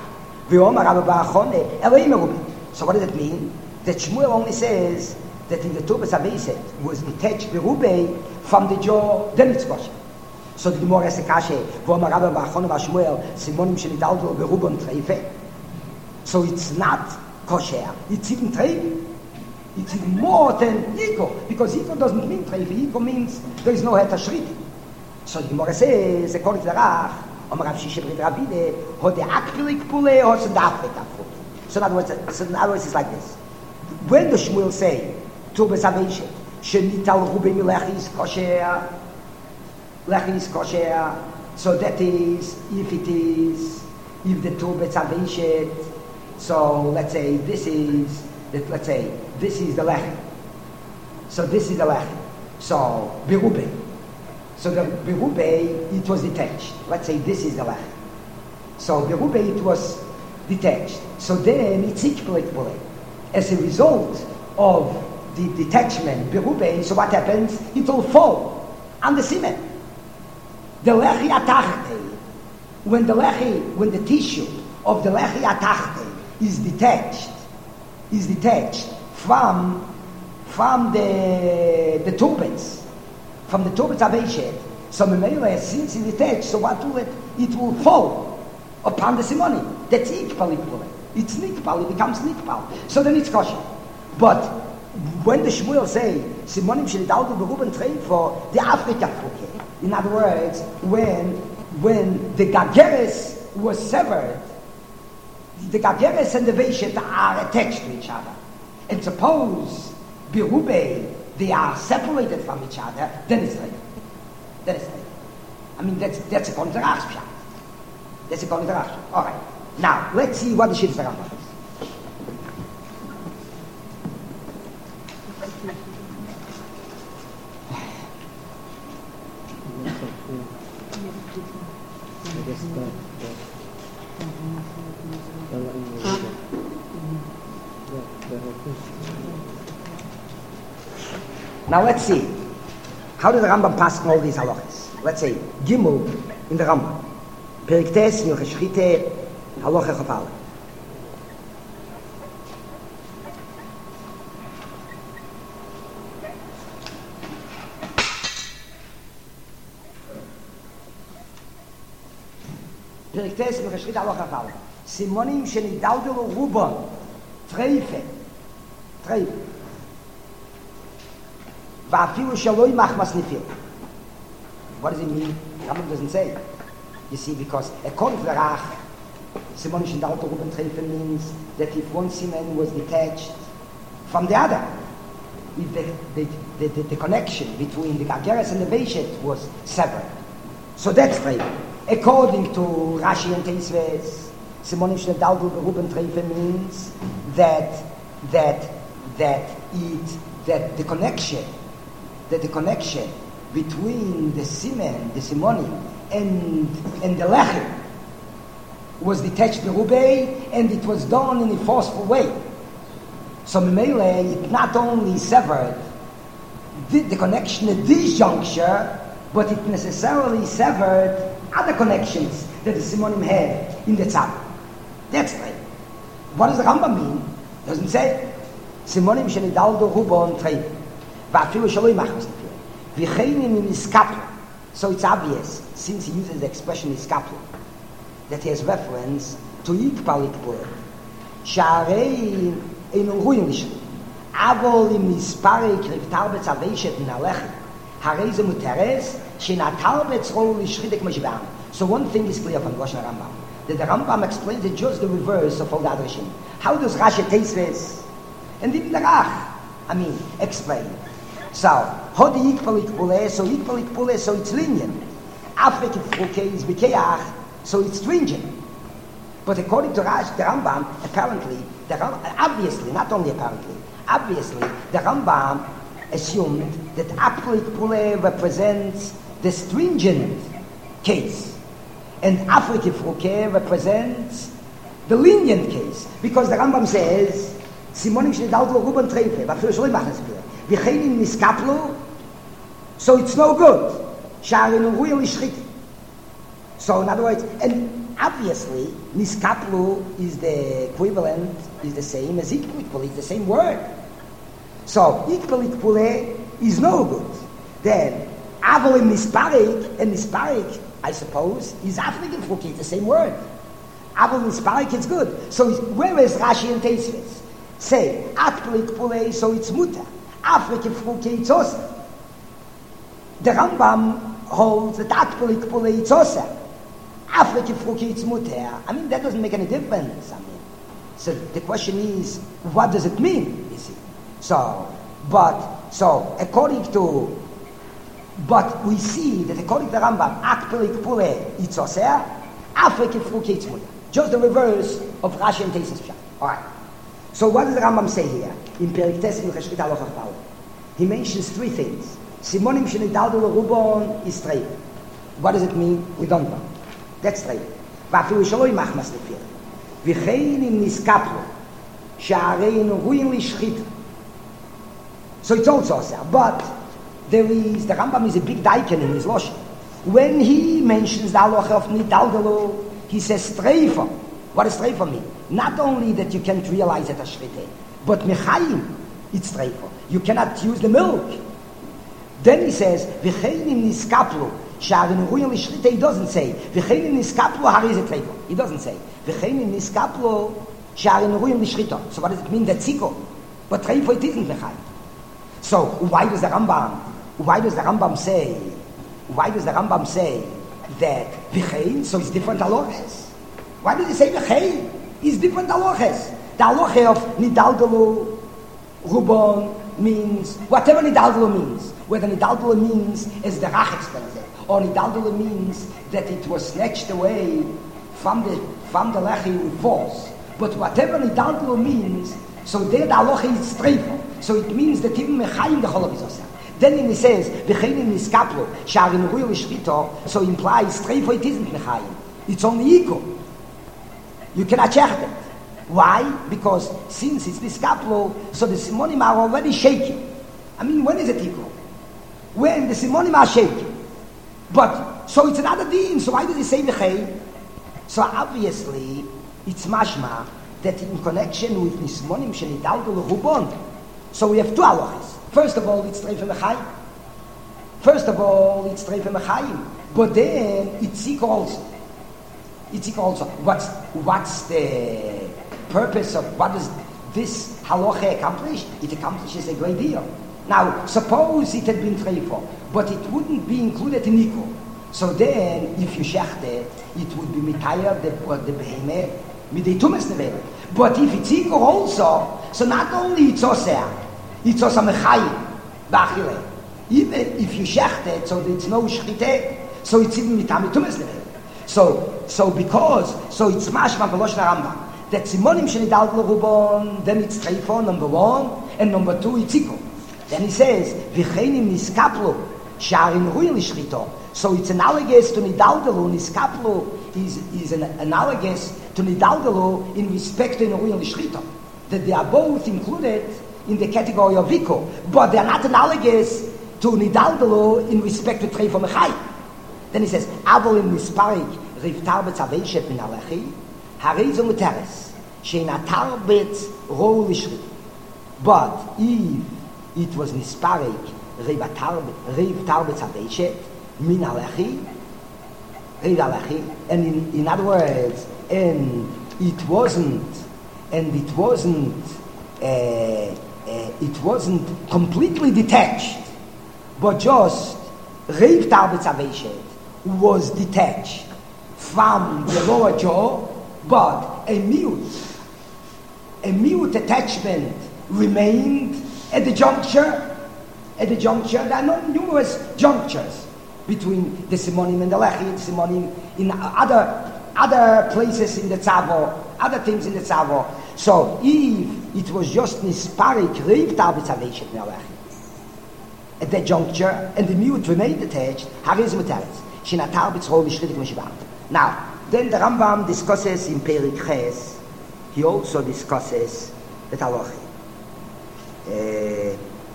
So what does it mean? That Shmuel only says that in the Tubas Aviset was detached berube from the jaw, then it's kosher. So the Gemara has a kashe, v'omar Rabba v'achonu v'Shmuel, simonim shenidaldo berubon treif. So it's not kosher. It's even treif. It's even more than iko, because iko doesn't mean treif. Iko means there is no het hashrit. So the Gemara says, according to the Rach, omar Rav Shisha b'rit Ravide, ho de akpilik pule, ho se dafek afut. So in other words, so in other words, it's like this. When the Shmuel say, Tubes Aveshet, shenital rubei milechi is kosher, lechi is kosher, so that is, if it is, if the Tubes Aveshet, so let's say this is, that, let's say, this is the lechi. So this is the lechi. So, berube. So the berube, it was detached. Let's say this is the lechi. So berube, it was detached. So then it's ikpelik. As a result of the detachment, berube, so what happens? It will fall on the cement. The lechi atachte, when the lechi, when the tissue of the lechi atachte is detached, is detached from from the the turbans, from the turbans of Eshet. So Memele, since it's detached, so what will it? It will fall upon the simoni. That's ikpal. It's nikpal. It becomes nikpal. So then it's kosher. But when the Shmuel say simonim shenidaldo berubon treif for the Africa fruke, in other words, when when the gageres was severed, the gageres and the Veshet are attached to each other. and suppose Berube, they are separated from each other, then it's like, then it's like. I mean, that's that's according to the Rach Pshat. That's according to the Rach. All right. Now, let's see what the Shittas Rambam is. Now let's see. How did the Rambam pass all these halachas? Let's say Gimel in the Rambam. Perek Tes in Cheshchite halacha chafal. Perek Tes in Cheshchite halacha chafal. Simonim shenidaldelu rubon treife treife. Va'afilu shaloi machmas nifil. What does it mean? Rambam doesn't say. You see, because according to the Rach, Simon Shindalto Ruben Treifen means that if one semen was detached from the other, if the, the, the, the, the connection between the Gargeres and the Beishet was severed. So that's Treifen. According to Rashi and Teisves, Simon Shindalto Ruben Treifen means that that that it that the connection that the connection between the semen, the simonim, and and the lechem was detached the rubei, and it was done in a forceful way. So Memele, it not only severed the, the connection at this juncture, but it necessarily severed other connections that the simonim had in the tzad. That's right. What does the Rambam mean? It doesn't say. Simonim shenidaldo rubon treib. Va'afilu shaloi machmas nifil. So it's obvious, since he uses the expression iskaplu, that he has reference to ikpal ikpul. Sha'arei einu ruyin lishri. Avol im nisparei krivtar betzaveshet min alechem. Harei ze muteres, shenatar betzrol lishridek meshibam. So one thing is clear from Rosh Rambam, that the Rambam explains it just the reverse of all the other Rishim. How does Rashi Teisves and even the Rach, I mean, explain? So, hodi ikpal ikpule, so ikpal ikpule, so it's lenient. Afrik ikpulke is bikeach, so it's stringent. But according to Rash, the Rambam, apparently, the Rambam, obviously, not only apparently, obviously, the Rambam assumed that ikpal ikpule represents the stringent case, and afrik ikpulke represents the lenient case, because the Rambam says, Simonim shnedaldo ruben treife, v'afil shaloi machnas nifil. So it's no good. So in other words, and obviously niskaplu is the equivalent, is the same as ikpul, it's the same word. So ikpul ikpule is no good. Then avolim nisparik, and nisparik, I suppose, is afrik ikpul, it's the same word. Avolim nisparik, it's good. So where is Rashi and Teisves? Say akpul ikpule, so it's muta. Afrika fruke it's also. The Rambam holds that akpul ikpule it's also. Afrika fruke it's muter. I mean, that doesn't make any difference. I mean, so the question is, what does it mean? You see. So, but so according to, but we see that according to the Rambam, akpul ikpule it's also. Afrika fruke it's muter. Just the reverse of Rashi and Teisves. All right. So what does the Rambam say here? In Perek Tes in Cheshchite halacha chafal. He mentions three things. Simonim shenidaldo l'rubon is treif. What does it mean? We don't know. That's treif. Va'afilu shaloi machmas nifil. V'chein im niskaplu. Sha'arein ruyin lishchit. So it's also there. But there is, the Rambam is a big daiken in his Loshen. When he mentions the halacha of nidaldo, he says treifa. What does treifa mean? Not only that you can't realize it as shrite, but mechayim, it's treifa. You cannot use the milk. Then he says, v'cheinim niskaplu, sha'arin ruyin l'shrite, he doesn't say, v'cheinim niskaplu, hari ze treifa. He doesn't say, v'cheinim niskaplu, sha'arin ruyin l'shrite. So what does it mean? That's tziko. But treifa, it isn't mechayim. So why does the Rambam, why does the Rambam say, why does the Rambam say that v'chein, so it's different halachas? Why did he say v'chein? It's different halachas. The halacha of nidalgalu Rubon means whatever Nidaldalo means. Whether Nidaldalo means is the Rachexpense, or Nidaldalo means that it was snatched away from the from the Lechi with force. But whatever Nidaldalo means, so there the halacha is streifo. So it means that even Mechayim the Cholav is oseh. Then when he says B'cheinin niskaplo sharin ruil shchito, so implies streifo it isn't Mechayim. It's only equal. You cannot check it. Why? Because since it's niskaplo, so the simonim are already shaking. I mean, when is it equal? When the simonim are shaking. But so it's another din. So why does he say Mechayim? So obviously it's mashma that in connection with nismonim shenidaldu l'rubon. So we have two halachas. First of all, it's treif mechayim. First of all, it's treif mechayim. But then it's equal also. It's equal also. What's what's the purpose of what does this halacha accomplish? It accomplishes a great deal. Now, suppose it had been treifo, but it wouldn't be included in equal. So then, if you shecht it, it would be mitayah the the behemeh. But if it's equal also, so not only it's oseh, it's also mechayim, b'achile. Even if you shecht it, so it's no shchite, so it's even mitamitumes level. So, so because, so it's mashma b'loshna Rambam, that simonim shenidal l'rubon, then it's treifon, number one, and number two, it's equal. Then he says, v'cheinim niskaplo, sharin ruil shchito. So it's analogous to nidaldalu, niskaplo is, is an analogous to nidaldalu in respect to Neruya Lishchita. That they are both included in the category of Viko, but they are not analogous to nidaldalu in respect to Treifo Mechai. Then he says, Avol in Nisparik, Rivtar Betzaveshet min Alechi, Harezo Muteres, Sheinatar Bet Ro Lishchita. But if it was Nisparik, Rivtar Betzaveshet min Alechi, and in, in other words, and it wasn't, and it wasn't, uh, uh, it wasn't completely detached, but just Reiv Tarbetz was detached from the lower jaw, but a mute, a mute attachment remained at the juncture. At the juncture, there are no numerous junctures between the simonim and the lechi, the simonim in other other places in the tzavo, other things in the tzavo. So if it was just nisparik reiv tarbetz in the lechi at that juncture, and the mute remained attached, hariz mutaretz shinatar b'tzrol lishchitik meshibam. Now, then the Rambam discusses in Perik Ches. He also discusses the halacha. Uh,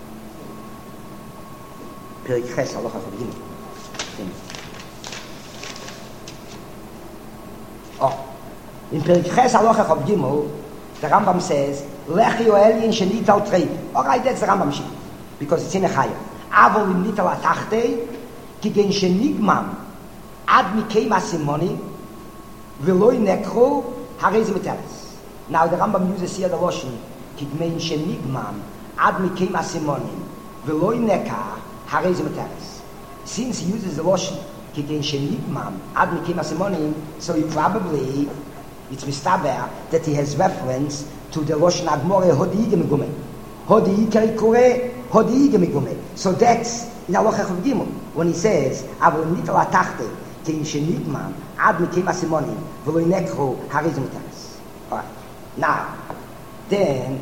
Perik Ches halacha for Oh, in Perik Ches halacha of Gimel, the Rambam says, Lechi Yoelin shenital treif. All right, that's the Rambam sheet, because it's in a chayah. Avol im nital atachtei, kigen shenigmam ad mikei masimoni, veloi nekro harez meteres. Now the Rambam uses here the lotion, kigen shenigmam ad mikei masimoni, veloi nekar harez meteres. Since he uses the lotion, so he probably, it's mistaber that he has reference to the Loshen Admore Hodi Gemigume. Hodi Kerikure, Hodi Gemigume. So that's in Halacha of Gimel, when he says, Avol nital atachte, kein shenigmam, ad mikem asimonim, v'lo nekro harizim teres. All right. Now, then,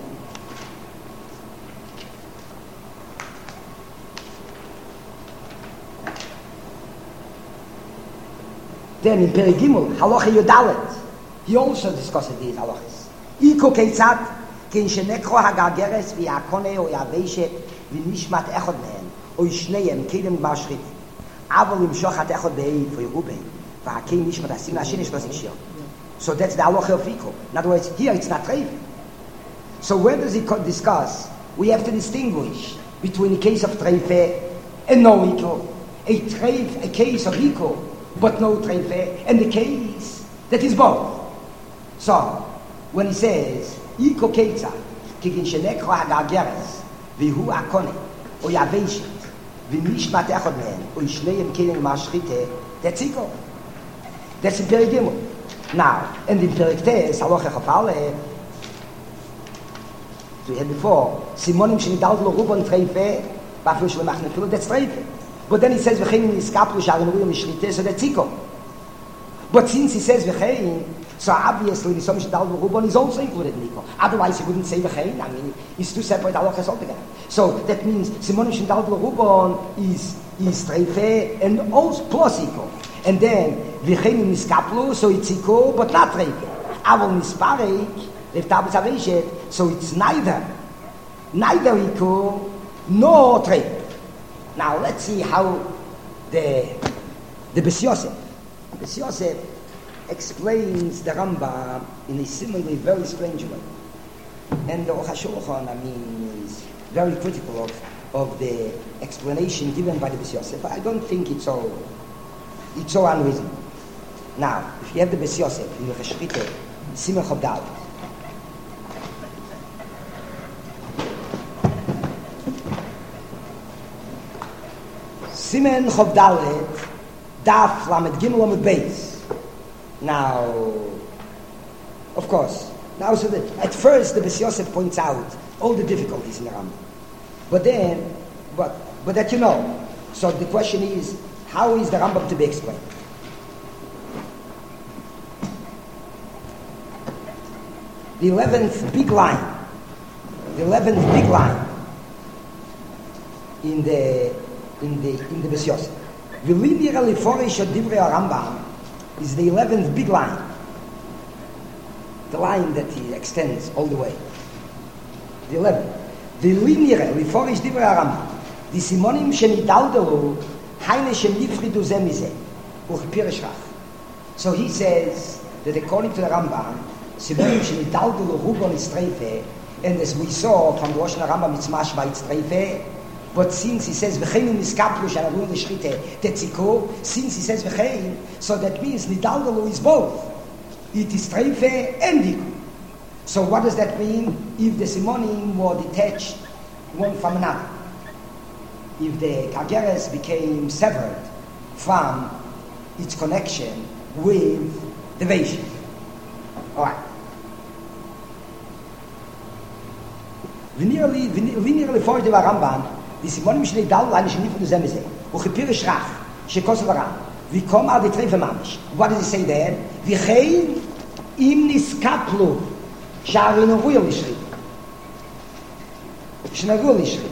Then in Perek Gimel, Halacha Yodalet, he also discusses these halachas. Iko keitzat, kein shenekro hagageres v'yakone o yaveshet v'nishmat echod mehen, o yishneim kedem gmar shchit. Avol imshochat echod be'ei v'yirubei, v'hakein nishmat asim l'ashen shlos ishir. So that's the halacha of Iko. In other words, here it's not treif. So where does he discuss? We have to distinguish between a case of treife and no Iko. A treif, a case of Iko, but no treife, and the case that is both. So, when he says, Iko keitza, kigin shenekro hagageres, vihu akone, o yaveshit, v'nishmat echod mehen, o yishneim kelim mashchite, that's Iko. That's in Perek Gimel. Now, and in Perek Tes, halacha chafale, we had before, Simonim Shenidal Lorubon Treife, Bafil Shlemachne Filo, that's Treife. But then he says, V'chein Niskaplu Sharin Ruyom Mishrite, so that's Iko. But since he says V'chein, so obviously the Som Shenidal Lorubon is also included in Iko. Otherwise he wouldn't say V'chein. I mean, it's two separate halachas altogether. So that means Simonim Shenidal Lorubon is is Treife and also plus Iko. And then V'chein Niskaplu, so it's Iko, but not Treife. Avol Nisparek, so it's neither neither Iko nor Treife. Now let's see how the the Bes Yosef Bes Yosef explains the Rambam in a similarly very strange way. And the Aruch HaShulchan, I mean, is very critical of, of the explanation given by the Bes Yosef. I don't think it's so it's so unreasonable. Now, if you have the Bes Yosef in the Cheshchite, Simon Chof Dalet, Simen Chof Dalet, Daf Lamed Gimel Lamed Beis. Now, of course, now so that at first the Bes Yosef points out all the difficulties in the Rambam, but then, but but that you know. So the question is, how is the Rambam to be explained? The eleventh big line, the eleventh big line in the in the in the Bes Yosef. V'linear leforish od divrei Rambam is the eleventh big line, the line that he extends all the way. The eleventh. V'linear leforish divrei Rambam. The simonim shenidaldelu hayne shenifridu ze mize uchpirish rach. So he says that according to the Rambam, simonim shenidaldelu rubon is treife, and as we saw from the Rosh Rambam, it's mashma, it's treife. But since he says v'chein niskaplu shanaru l'shrite tetziko, since he says v'chein, so that means nidalgalu is both. It is treife and iko. So what does that mean? If the simonim were detached one from another, if the kageres became severed from its connection with the Veishim. All right. Linearly for the Rambam, the simonim shnei dal line shnei from the zemeze, uchipirish rach shekos varam. We come out the treife mamish. What does he say there? V'chein im niskaplu sha'arinu ruyo lishrit. Shnagu lishrit.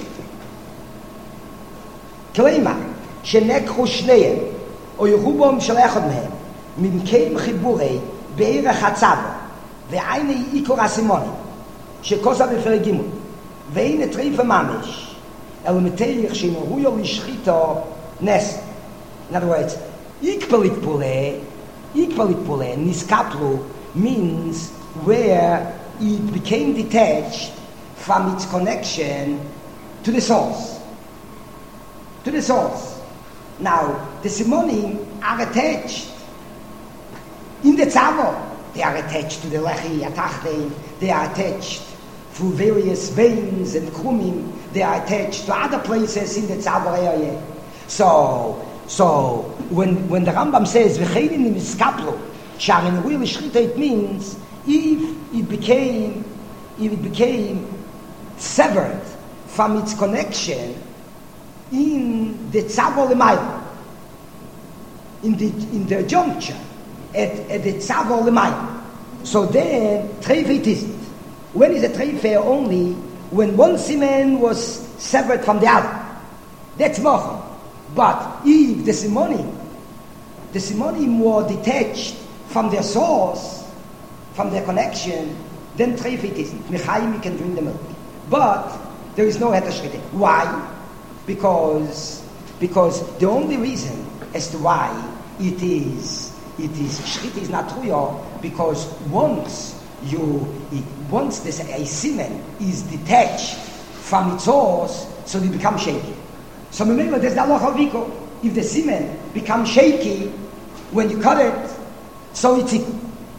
Kleima shenekhu shneihem o yuchubom shel echad mehem mimkeim chiburei be'erech hatzava ve'ayne ikor hasimonim shekosa b'perek gimel ve'ine treife mamish el meteich sheinu ruyo lishchito nes. In other words, ikpelik pule, ikpelik pule, niskaplu means where it became detached from its connection to the source. To the source. Now, the simonim are attached in the tzavo. They are attached to the lechi, atachtein. They are attached through various veins and krumim. They are attached to other places in the tzavo area. So, so when when the Rambam says v'cheinim niskaplu sharin ruil shrita, it means if it became if it became severed from its connection in the tzavo l'mayla, in the in the juncture at, at the tzavo l'mayla. So then treife it isn't. When is a treife? Only when one siman was severed from the other. That's mocha. But if the simonim, the simonim were detached from their source, from their connection, then treife it isn't. Mechayim, you can drink the milk. But there is no heter shrita. Why? Because because the only reason as to why it is it is shrita is not truya, because once you it, once this a semen is detached from its source, so they become shaky. So remember, there's the halacha of Iko. If the semen becomes shaky when you cut it, so it's equal.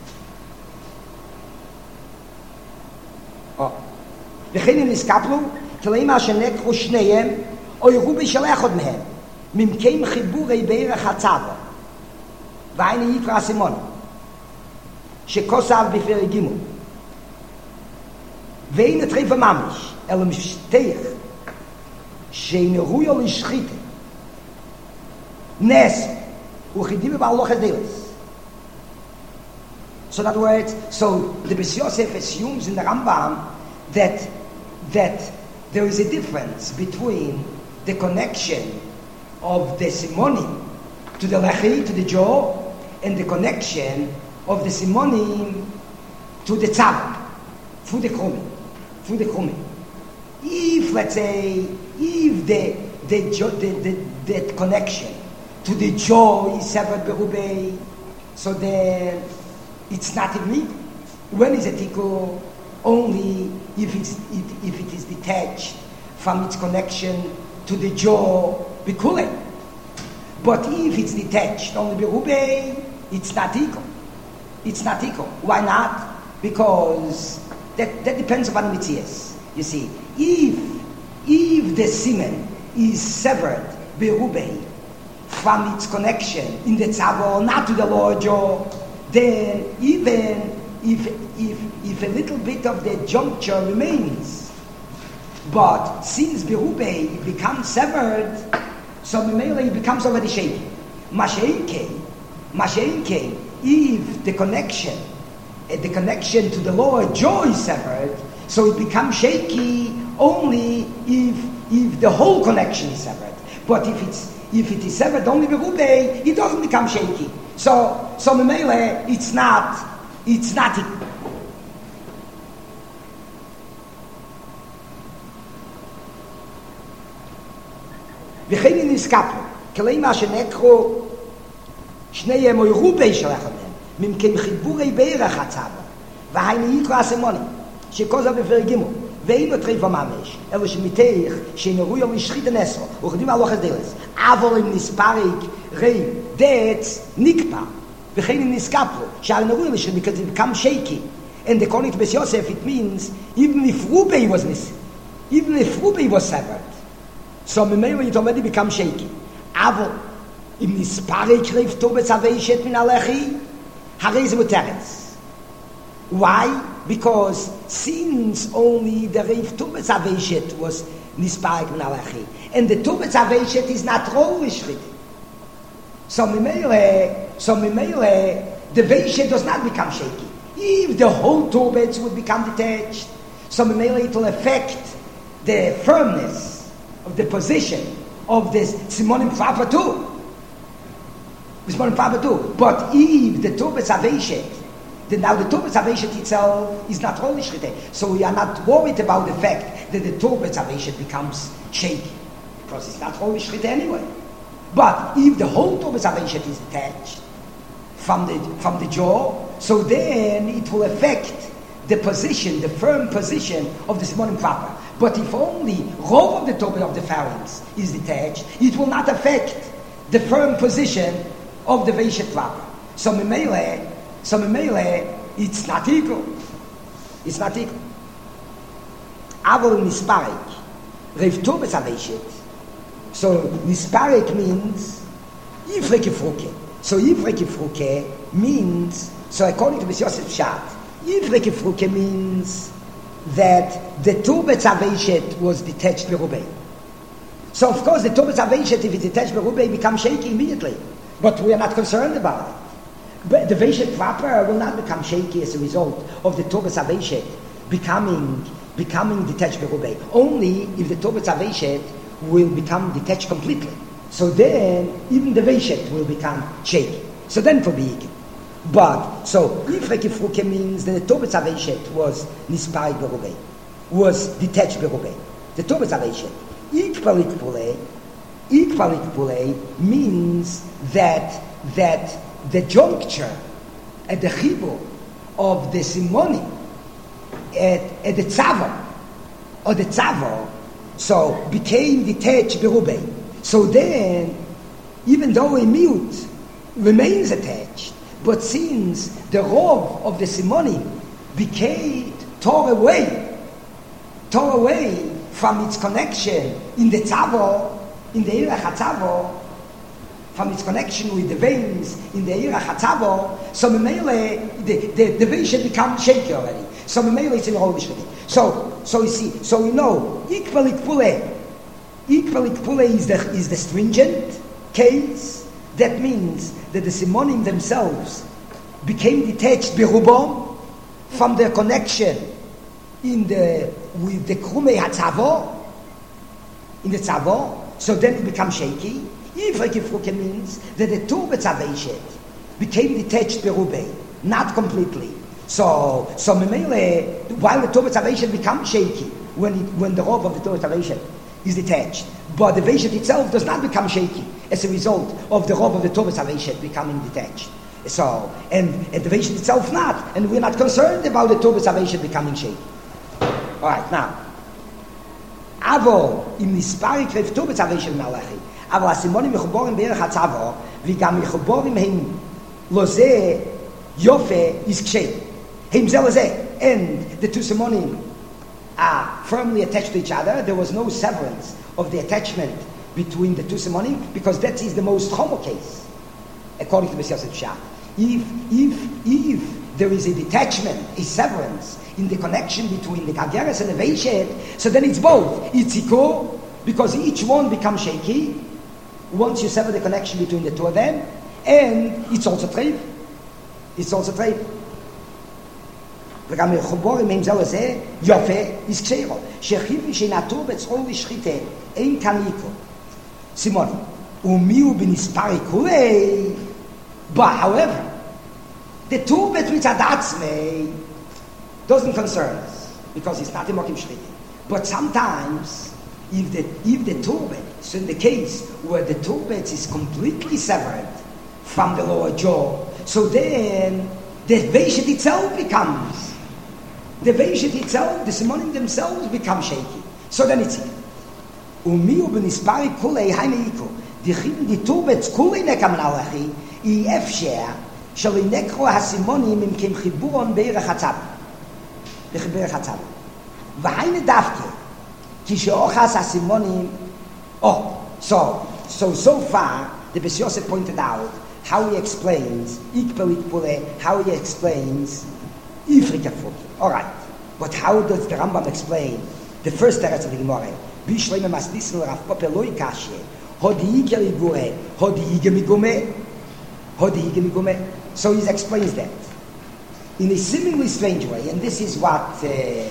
Oh, v'chein niskaplu kleima shenekhu shneihem o yuchu b'shel echad mehem mimkeim chiburei be'erech hatzava v'ayne yikra simon shekosav b'perek gimel ואין הטריפה ממש, אלא משתייך, שנרוי על השחיתה, נס, וחידים בהלוך הדלס. So in other words, so the Beis Yosef assumes in the Rambam that, that there is a difference between the connection of the simonim to the lechi, to the jaw, and the connection of the simonim to the tzavak, through the krumen, through the krumen. If, let's say, if the the, the, the, the connection to the jaw is severed berubei, so then it's not a need. When is a tikkun? Only if it's it, if it is detached from its connection to the jaw, bikule. But if it's detached only berubei, it's not equal. It's not equal. Why not? Because that, that depends upon mitzias. You see, if if the semen is severed berubei from its connection in the tzavor, not to the lower jaw, then even if if if a little bit of the juncture remains, but since berubei becomes severed, so memele it becomes already shaky. Masheinke, masheinke, if the connection, uh, the connection to the lower jaw is severed, so it becomes shaky only if if the whole connection is severed. But if it's if it is severed only berubei, it doesn't become shaky. So so memele it's not it's not. וכן נזכפו, כלי מה שנקרו שני מוירובי שלכם, ממכם חיבורי בערך הצבא, והיינו יקרו הסמונים, שכל זה בפרגימו, ואין לו טריפה ממש, אלו שמתך שנראו יום לשחית הנסו, וחדים על לוחס דלס, אבל אם נספריק רי דץ נקפה, וכן נזכפו, שעל נראו יום לשחית, because it becomes shaky, and according to Beis Yosef, it means, even if Rubai was missing, even if Rubai was severed, so memele it already becomes shaky. Avo im nispare kreif tobe tzaveshet min alechi harez muteres. Why? Because since only the reif tobe tzaveshet was nispare min alechi, and the tobe tzaveshet is not rolishrit. So memele, so memele, the veshet does not become shaky. If the whole tobetz would become detached, so memele it will affect the firmness of the position of this simonim proper too. Simonim proper too. But if the tobetz aveshet, then now the tobetz aveshet itself is not holy shchite. So we are not worried about the fact that the tobetz aveshet becomes shaky, because it's not holy shchite anyway. But if the whole tobetz aveshet is detached from the from the jaw, so then it will affect the position, the firm position of the simonim proper. But if only half of the top of the pharynx is detached, it will not affect the firm position of the veshet proper. So memele, so memele, it's not equal. It's not equal. Avol nisparik, rev tobetz aveshet. So nisparik means ifreke fruke. So ifreke fruke means, so according to Beis Yosef Shat, ifreke fruke means that the tobetz aveshet was detached berubei. So of course the tobetz aveshet, if it's detached berubei, becomes shaky immediately. But we are not concerned about it. But the veshet proper will not become shaky as a result of the tobetz aveshet becoming becoming detached berubei. Only if the tobetz aveshet will become detached completely. So then even the veshet will become shaky. So then it will be equal. But, so, Ifreke Fruke means that the Tobetz Aveshet was Nisparik Berubei, was detached Berubei. The Tobetz Aveshet. Ikpalik Pulei, Ikpalik Pulei means that, that the juncture at the Chibur of the Simoni, at, at the Tzavor, or the Tzavor, so became detached Berubei. So then, even though a mute remains attached, but since the rov of the simonim became tore away, tore away from its connection in the tzavor, in the irach hatzavor, from its connection with the veins in the irach hatzavor, so memele the the, the vein should become shaky already. So memele it's in the whole So, so you see, so we know, equal ikpule, equal ikpule is the, is the stringent case. That means that the simonim themselves became detached berubom from their connection in the with the krume hatzavo, in the tzavo. So then it becomes shaky. Ifrek ifruke means that the two betzaveshet became detached berube, not completely. So, so memele, while the two betzaveshet becomes shaky when it, when the robe of the two betzaveshet is detached, but the veshet itself does not become shaky as a result of the robe of the two betzaveshet becoming detached. So, and, and the veshet itself not, and we're not concerned about the two betzaveshet becoming shaky. All right, now. Avo im nispari kref tu betzaveshet malachi. אבל הסימונים מחוברים בערך הצבו, וגם מחוברים הם לזה יופה יזקשי. הם זה לזה. And the two simonim are firmly attached to each other. There was no severance of the attachment between the two simonim, because that is the most homo case, according to Bes Yosef Shah. If, if, if there is a detachment, a severance in the connection between the Gageres and the Veishet, so then it's both. It's Ikur, because each one becomes shaky, once you sever the connection between the two of them, and it's also treif. It's also treif. וגם מחוברים עם זה לזה, יופה, is קשרו. שחיבי שנטור בצחור ושחיתה, אין כאן איקו. סימוני, ומי הוא בנספר איקולי? But however, the two bet מצד עצמי doesn't concern us, because it's not a mokim shchita. But sometimes, if the if the turbet, so in the case where the turbet is completely severed from the lower jaw, so then the veshet itself becomes, the veshet itself, the simonim themselves become shaky. So then it's umiu b'nispari kulei haimeiku dichim di turbet kulei nekam nalachi i efsher shali nekro hasimonim im kem chiburon beirach hatzab beirach hatzab v'haine davke. Oh, so, so, so far, the Bes Yosef pointed out how he explains, how he explains Ifrika Fuki. All right, but how does the Rambam explain the first teretz of the Gemara? Bishleme masnisel Rav Pope loi kashe, hodi ike ligure, hodi ike migume, hodi ike migume. So he explains that in a seemingly strange way, and this is what uh,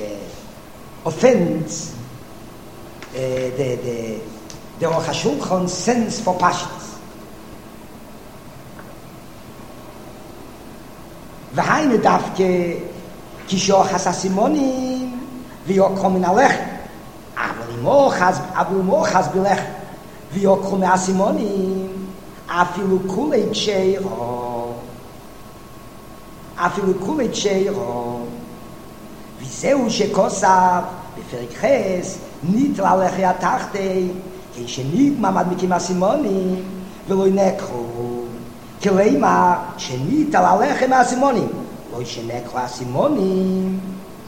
offends Uh, the the the Aruch HaShulchan sense for passions. V'hainu davke kisho hasasimonim v'yokro min alechem. Aval imochaz aval imochaz bilechem v'yokro min asimonim afilu kulei ksheiro afilu kulei ksheiro v'zeu shekosav בפרק חס, ניטל הלכי התחתי, כשנית מעמד מקים הסימונים, ולא ינקחו. כלימה, שניטל הלכי מהסימונים, לא שנקחו הסימונים.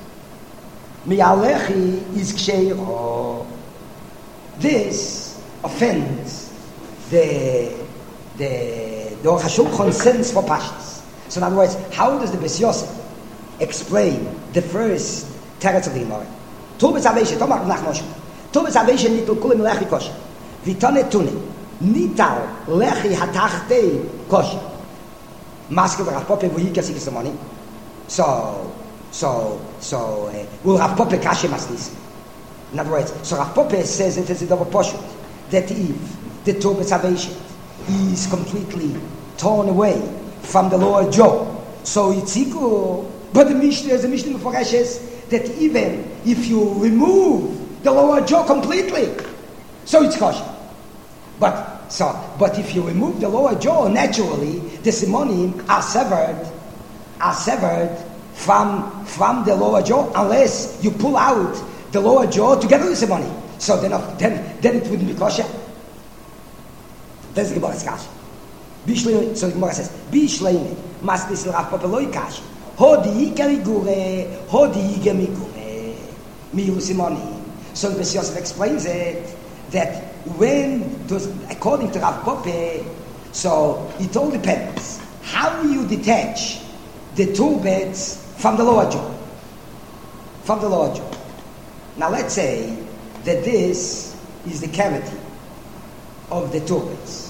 מהלכי יזקשרו. This offends the, the, the Aruch HaShulchan sense for passions. So in other words, how does the Bes Yosef explain the first teretz of the Gemara? Tubes aveshe, tomar nach moshe. Tubes aveshe nitul kulim lechi kosher. Vitone tune. Nital lechi hatachte kosher. Maske Rav Pope v'yika sikisamoni. So, so, so, uh, will Rav Pope kashe masnis. In other words, so Rav Pope says it is a double portion, that if the Tubes aveshe is completely torn away from the lower jaw, so it's equal. But the Mishnah, the Mishnah Meforeshes, that even if you remove the lower jaw completely, so it's kosher. But so, but if you remove the lower jaw, naturally the simonim are severed, are severed from from the lower jaw, unless you pull out the lower jaw together with the simonim. So then, then, then it wouldn't be kosher. That's the Gemara's kasha. Bishleim. So the Gemara says, Bishleim must be Rav Pope loi kasha. Hodi Galigure, Hodi Gemigume, Miu Simoni. So the Bes Yosef explains it that when, those, according to Rav Pope, so it all depends. How you detach the two beds from the lower jaw? From the lower jaw. Now let's say that this is the cavity of the turbans.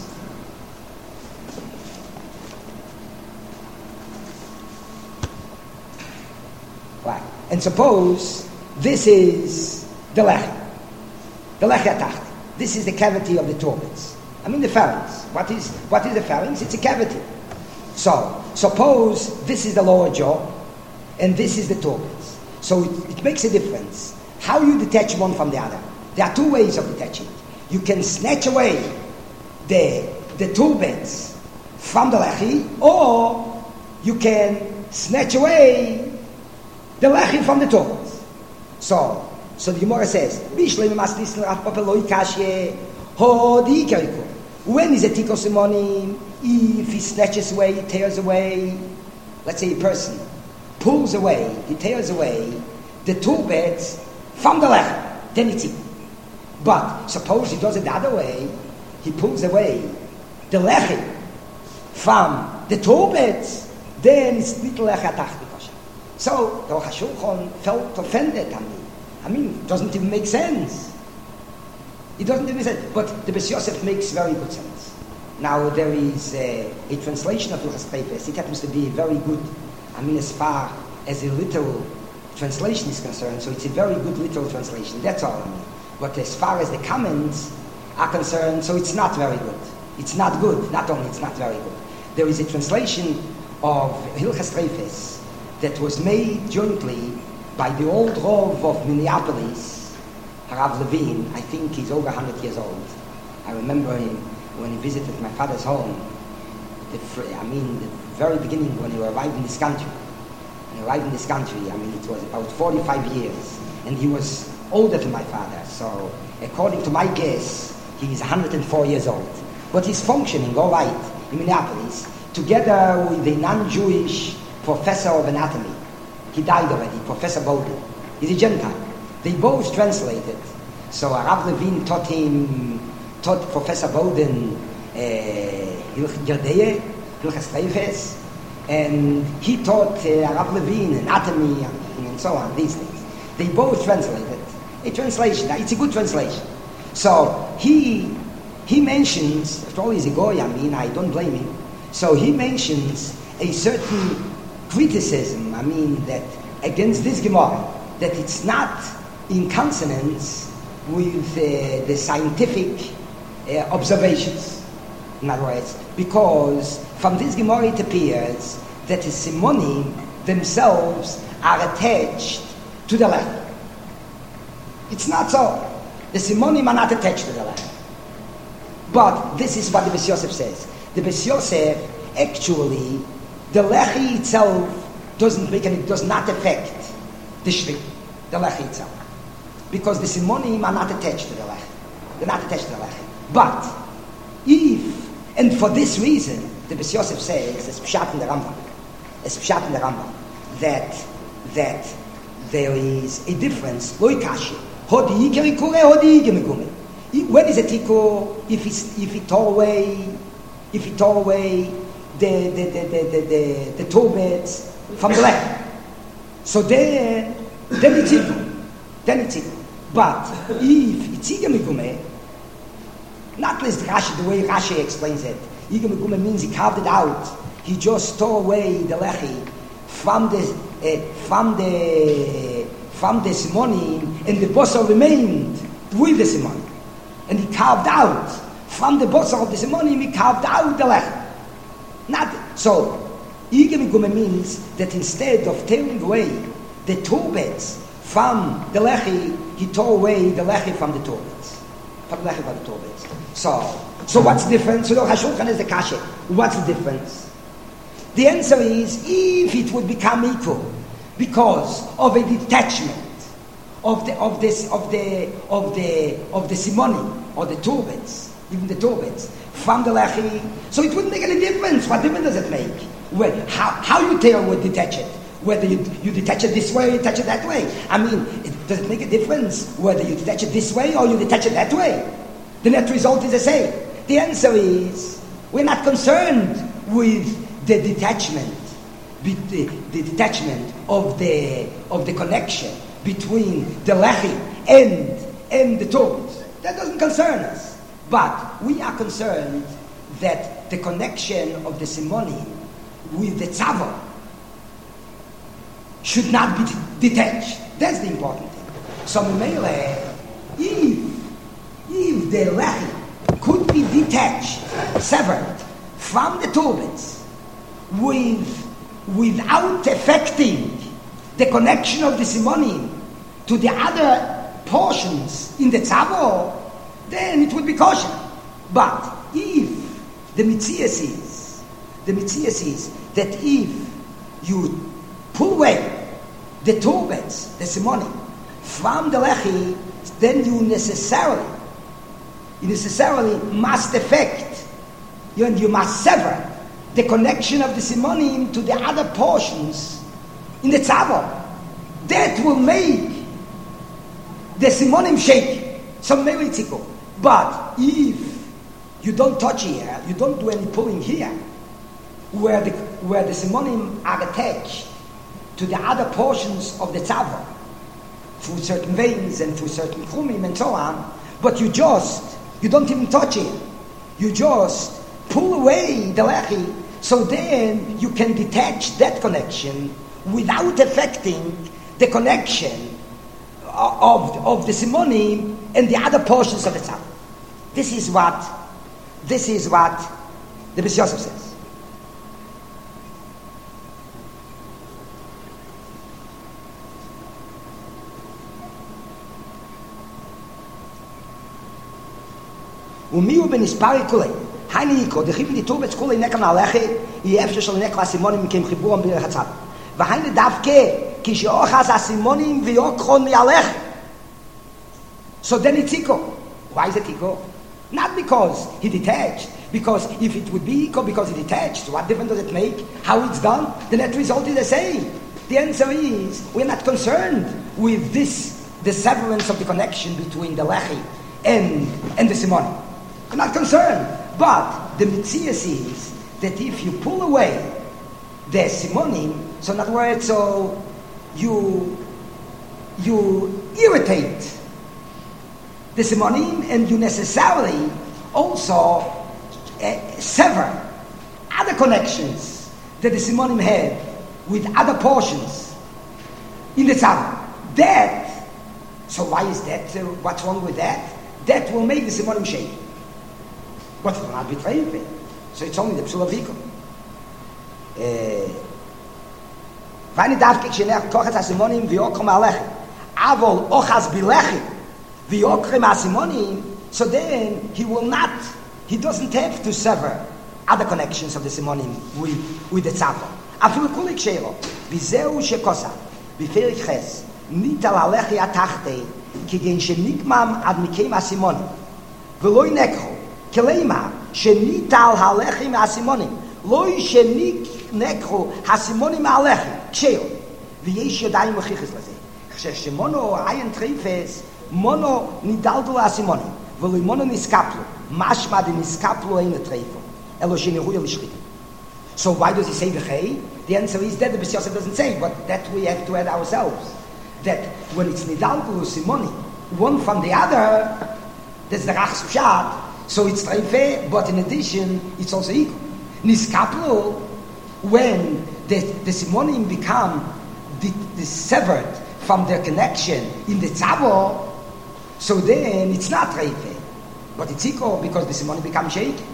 Right. And suppose this is the lechi, the lechi atacht. This is the cavity of the turbans. I mean the pharynx. What is what is the pharynx? It's a cavity. So suppose this is the lower jaw, and this is the turbans. So it, it makes a difference how you detach one from the other. There are two ways of detaching. You can snatch away the the turbans from the lechi, or you can snatch away the lechi from the turbans. So, so the Gemara says, when is a tikko simonim? If he snatches away, he tears away, let's say a person pulls away, he tears away the turbans from the lechi, then it's it. But suppose he does it the other way, he pulls away the lechi from the turbans, then it's little lechi atacht. So the Hashulchan felt offended. I mean, I mean, it doesn't even make sense. It doesn't even make sense. But the Beis Yosef makes very good sense. Now there is a, a translation of Hilchos Trefes. It happens to be very good. I mean, as far as a literal translation is concerned, so it's a very good literal translation. That's all I mean. But as far as the comments are concerned, so it's not very good. It's not good. Not only it's not very good. There is a translation of Hilchos Trefes that was made jointly by the old Rav of Minneapolis, Harav Levine. I think he's over one hundred years old. I remember him when he visited my father's home. The, I mean, the very beginning when he arrived in this country. When he arrived in this country, I mean, it was about forty-five years. And he was older than my father. So, according to my guess, he is one hundred four years old. But he's functioning all right in Minneapolis, together with a non-Jewish professor of anatomy. He died already, Professor Bowden. He's a Gentile. They both translated. So Rav Levine taught him, taught Professor Bowden Yerdeye, Hilchos Trefes, and he taught uh, Rav Levine anatomy and, and so on, these things. They both translated. A translation, it's a good translation. So he he mentions, after all he's a goy, I mean, I don't blame him. So he mentions a certain criticism, I mean, that against this Gemara, that it's not in consonance with uh, the scientific uh, observations. In other words, because from this Gemara it appears that the simonim themselves are attached to the lechi. It's not so. The simonim are not attached to the lechi. But this is what the Beis Yosef says. The Beis Yosef actually, the lechi itself doesn't make any, does not affect the shvik, the lechi itself, because the simonim are not attached to the lechi. They're not attached to the lechi. But if, and for this reason, the Beis Yosef says, as pshat in the Rambam, as pshat in the Rambam, that that there is a difference. Lo ikashi, hodi ikeri kure, hodi ikeri. When is a tiku? If he if he tore away, if he tore away the the the the the, the, the turbans from the lechi, so then then it's tiku, then it's tiku. But if it's igemigume, not less Rashi, the way Rashi explains it, igemigume means he carved it out. He just tore away the lechi from the uh, from the from the simonim, and the bosor remained with the simonim. And he carved out from the bosor of the simonim, he carved out the lechi. Not so. Igemigume means that instead of tearing away the turbans from the lechi, he tore away the lechi from the turbans. From the lechi from the turbans. So, so what's the difference? So the Hashulchan is the kasha. What's the difference? The answer is, if it would become equal because of a detachment of the of this of the of the of the simonim or the turbans, even the turbans from the lechi, so it wouldn't make any difference. What difference does it make? Well, how how you tear would detach it? Whether you you detach it this way or you detach it that way. I mean, it, does it make a difference whether you detach it this way or you detach it that way? The net result is the same. The answer is, we're not concerned with the detachment, the, the detachment of the of the connection between the lechi and, and the turbans. That doesn't concern us. But we are concerned that the connection of the simonim with the tzava should not be detached. That's the important thing. So, Memele, if, if the lechi could be detached, severed from the turbans, with, without affecting the connection of the simonim to the other portions in the tzavo, then it would be kosher. But if the mitzias is, the mitzias is that if you pull away the turbans, the simonim, from the lechi, then you necessarily, you necessarily must affect, you, and you must sever the connection of the simonim to the other portions in the tzavo. That will make the simonim shake. So maybe it's equal. But if you don't touch here, you don't do any pulling here, where the where the simonim are attached to the other portions of the tzava, through certain veins and through certain chumim and so on, but you just, you don't even touch it. You just pull away the lechi, so then you can detach that connection without affecting the connection of, of the simonim and the other portions of the tzava. This is what, this is what the Beis Yosef says. ומיהו בנספרי כולי, הייני יקרו, דחיבי דיטור בצכולי נקם נעלכי, יהיה אפשר של נקל הסימונים מכם חיבורם בדרך הצד. והייני דווקא, כשאוחז הסימונים ויוקחון מהלכי. So then it's Iko. Why is it Iko? Not because he detached, because if it would be Iko because he detached, what difference does it make? How it's done? The net result is the same. The answer is, we're not concerned with this, the severance of the connection between the Lechi and, and the Simonim. I'm not concerned. But the Mitzias is that if you pull away the Simonim, so in other words, so you, you irritate the Simonim and you necessarily also uh, sever other connections that the Simonim have with other portions in the Tzava. That, so why is that? Uh, what's wrong with that? That will make the Simonim shake. But it will not be treifed. So it's only the Psula Viko. ואני דווקא כשנך תוך את הסימונים ויוקרם הלכי אבל אוחז בלכי ויוקרם הסימונים, so then he will not, he doesn't have to sever other connections of the simonim with, with the tzava. אפילו כולי כשאילו וזהו שכוסה בפרק חס ניטל הלכי התחתי כגן שנקמם עד מקיים הסימונים ולא ינקחו כלימה שניטל הלכי מהסימונים לא שנקחו הסימונים מהלכי כשאילו ויש ידיים מוכיחס לזה כששמונו עין טריפס מונו נידלדו הסימונים ולא מונו נסקפלו משמע דנסקפלו אין הטריפו אלו שנראו לשחיתה. So why does he say v'chei? The answer is that the Beis Yosef doesn't say, but that we have to add ourselves. That when it's nidalgu simoni, one from the other, that's the rachs pshat, so it's treife, but in addition, it's also equal. Niskaplu, when the, the simonim become the, the severed from their connection in the tzavo, so then it's not treife, but it's equal because the simonim become shaky.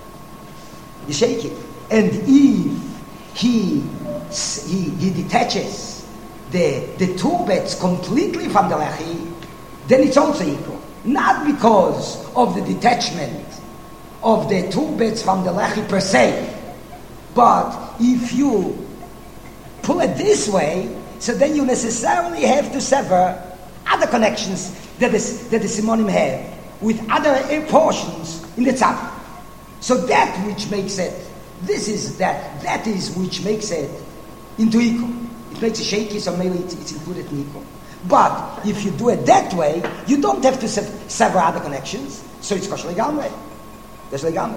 You shake it. And if he, he, he detaches the, the two bets completely from the lechi, then it's also equal. Not because of the detachment of the two bets from the lechi per se, but if you pull it this way, so then you necessarily have to sever other connections that the, that the simonim have with other portions in the tzad. So that which makes it, this is that, that is which makes it into equal. It makes it shaky, so maybe it's, it's included in equal. But if you do it that way, you don't have to se- sever other connections, so it's kosher legamre. That's legamre.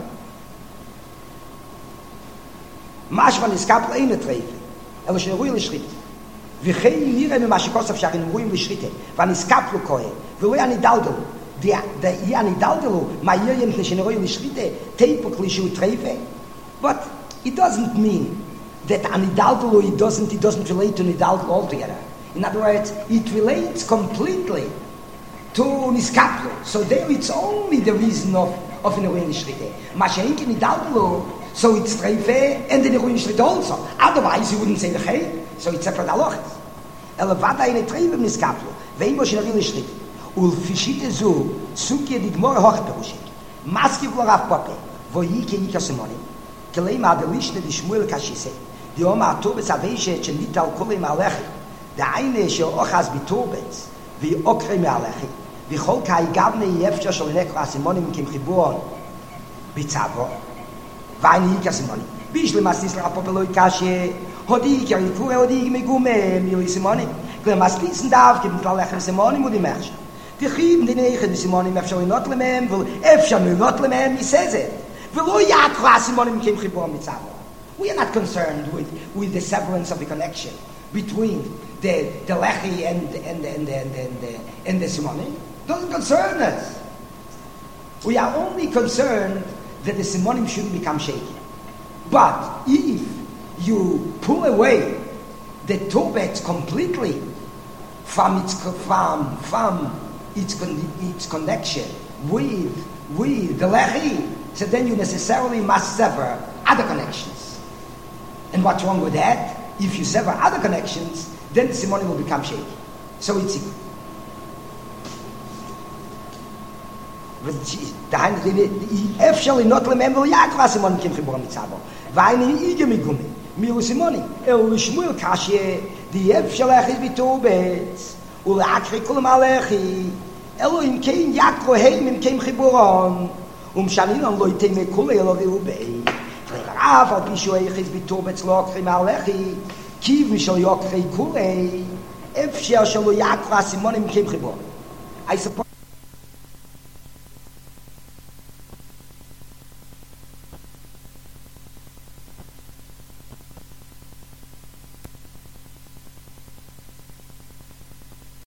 Mashman is kapel eine treife. Elo shenrui l'shchit. וכן נראה ממה שכוסף שהרי נמרואים ושריטה, והנסקפלו כהן, ולא ינידלדלו. די ינידלדלו, מה יהיה מפני שנרואים ושריטה, תיפוק לי שהוא טרייפה. But it doesn't mean that anidalgalo, it doesn't, it doesn't relate to nidalgalo altogether. In other words, it relates completely to niskaplo. So there it's only the reason of of ineruin shrite. Mashenki nidalgalo, so it's treife and the ineruin shrite also. Otherwise, you wouldn't say the hey. So it's separate alochas. Elevada in a treive niskaplo. Vein was ineruin shrite. Ul fishite zu suke digmor hochperushik. Maski vlorav pape. Voyike yikasimoni. Kelema adelishne di Shmuel kashise. Die Oma Tobes Aveshe Chenita al Kole Malechi. Der eine sheochas bitobes vi okre Malechi. Vi chol kai gavne yefsha shel nekra simonim kim chibon. Bitzavo. Vayni kasimoni. Bishle mastis la popeloi kashe. Hodi ki kure hodi megume mi simonim. Klem maslisen darf gibt la lechem simonim und die merch. Die geben die negen die simonim efsha not lemem, vol efsha not lemem, he says it. Velo yakra simonim kim chibon bitzavo. We are not concerned with, with the severance of the connection between the the lechi and and and and and the and the simoni. Doesn't concern us. We are only concerned that the simonim shouldn't become shaky. But if you pull away the tobet completely from its from from its its connection with with the lechi, so then you necessarily must sever other connections. And what's wrong with that? If you sever other connections, then the simony will become shaky. So it's equal. Efshali not remember Yakva simony kim chibor mitzavo. Vaini ige migumi. Miru simony. El Shmuel kashe the efshalach is bitobetz. Ul akri kol malechi. Elohim kein Yakro heim im kein chiboron. Um shaninon lo iteme kol elo reubei. Rav al pisho eichis bitobetz lo akri malechi. Kiv mishal yokri kulei. Efshal shalo yakva simonim kim chibor. I suppose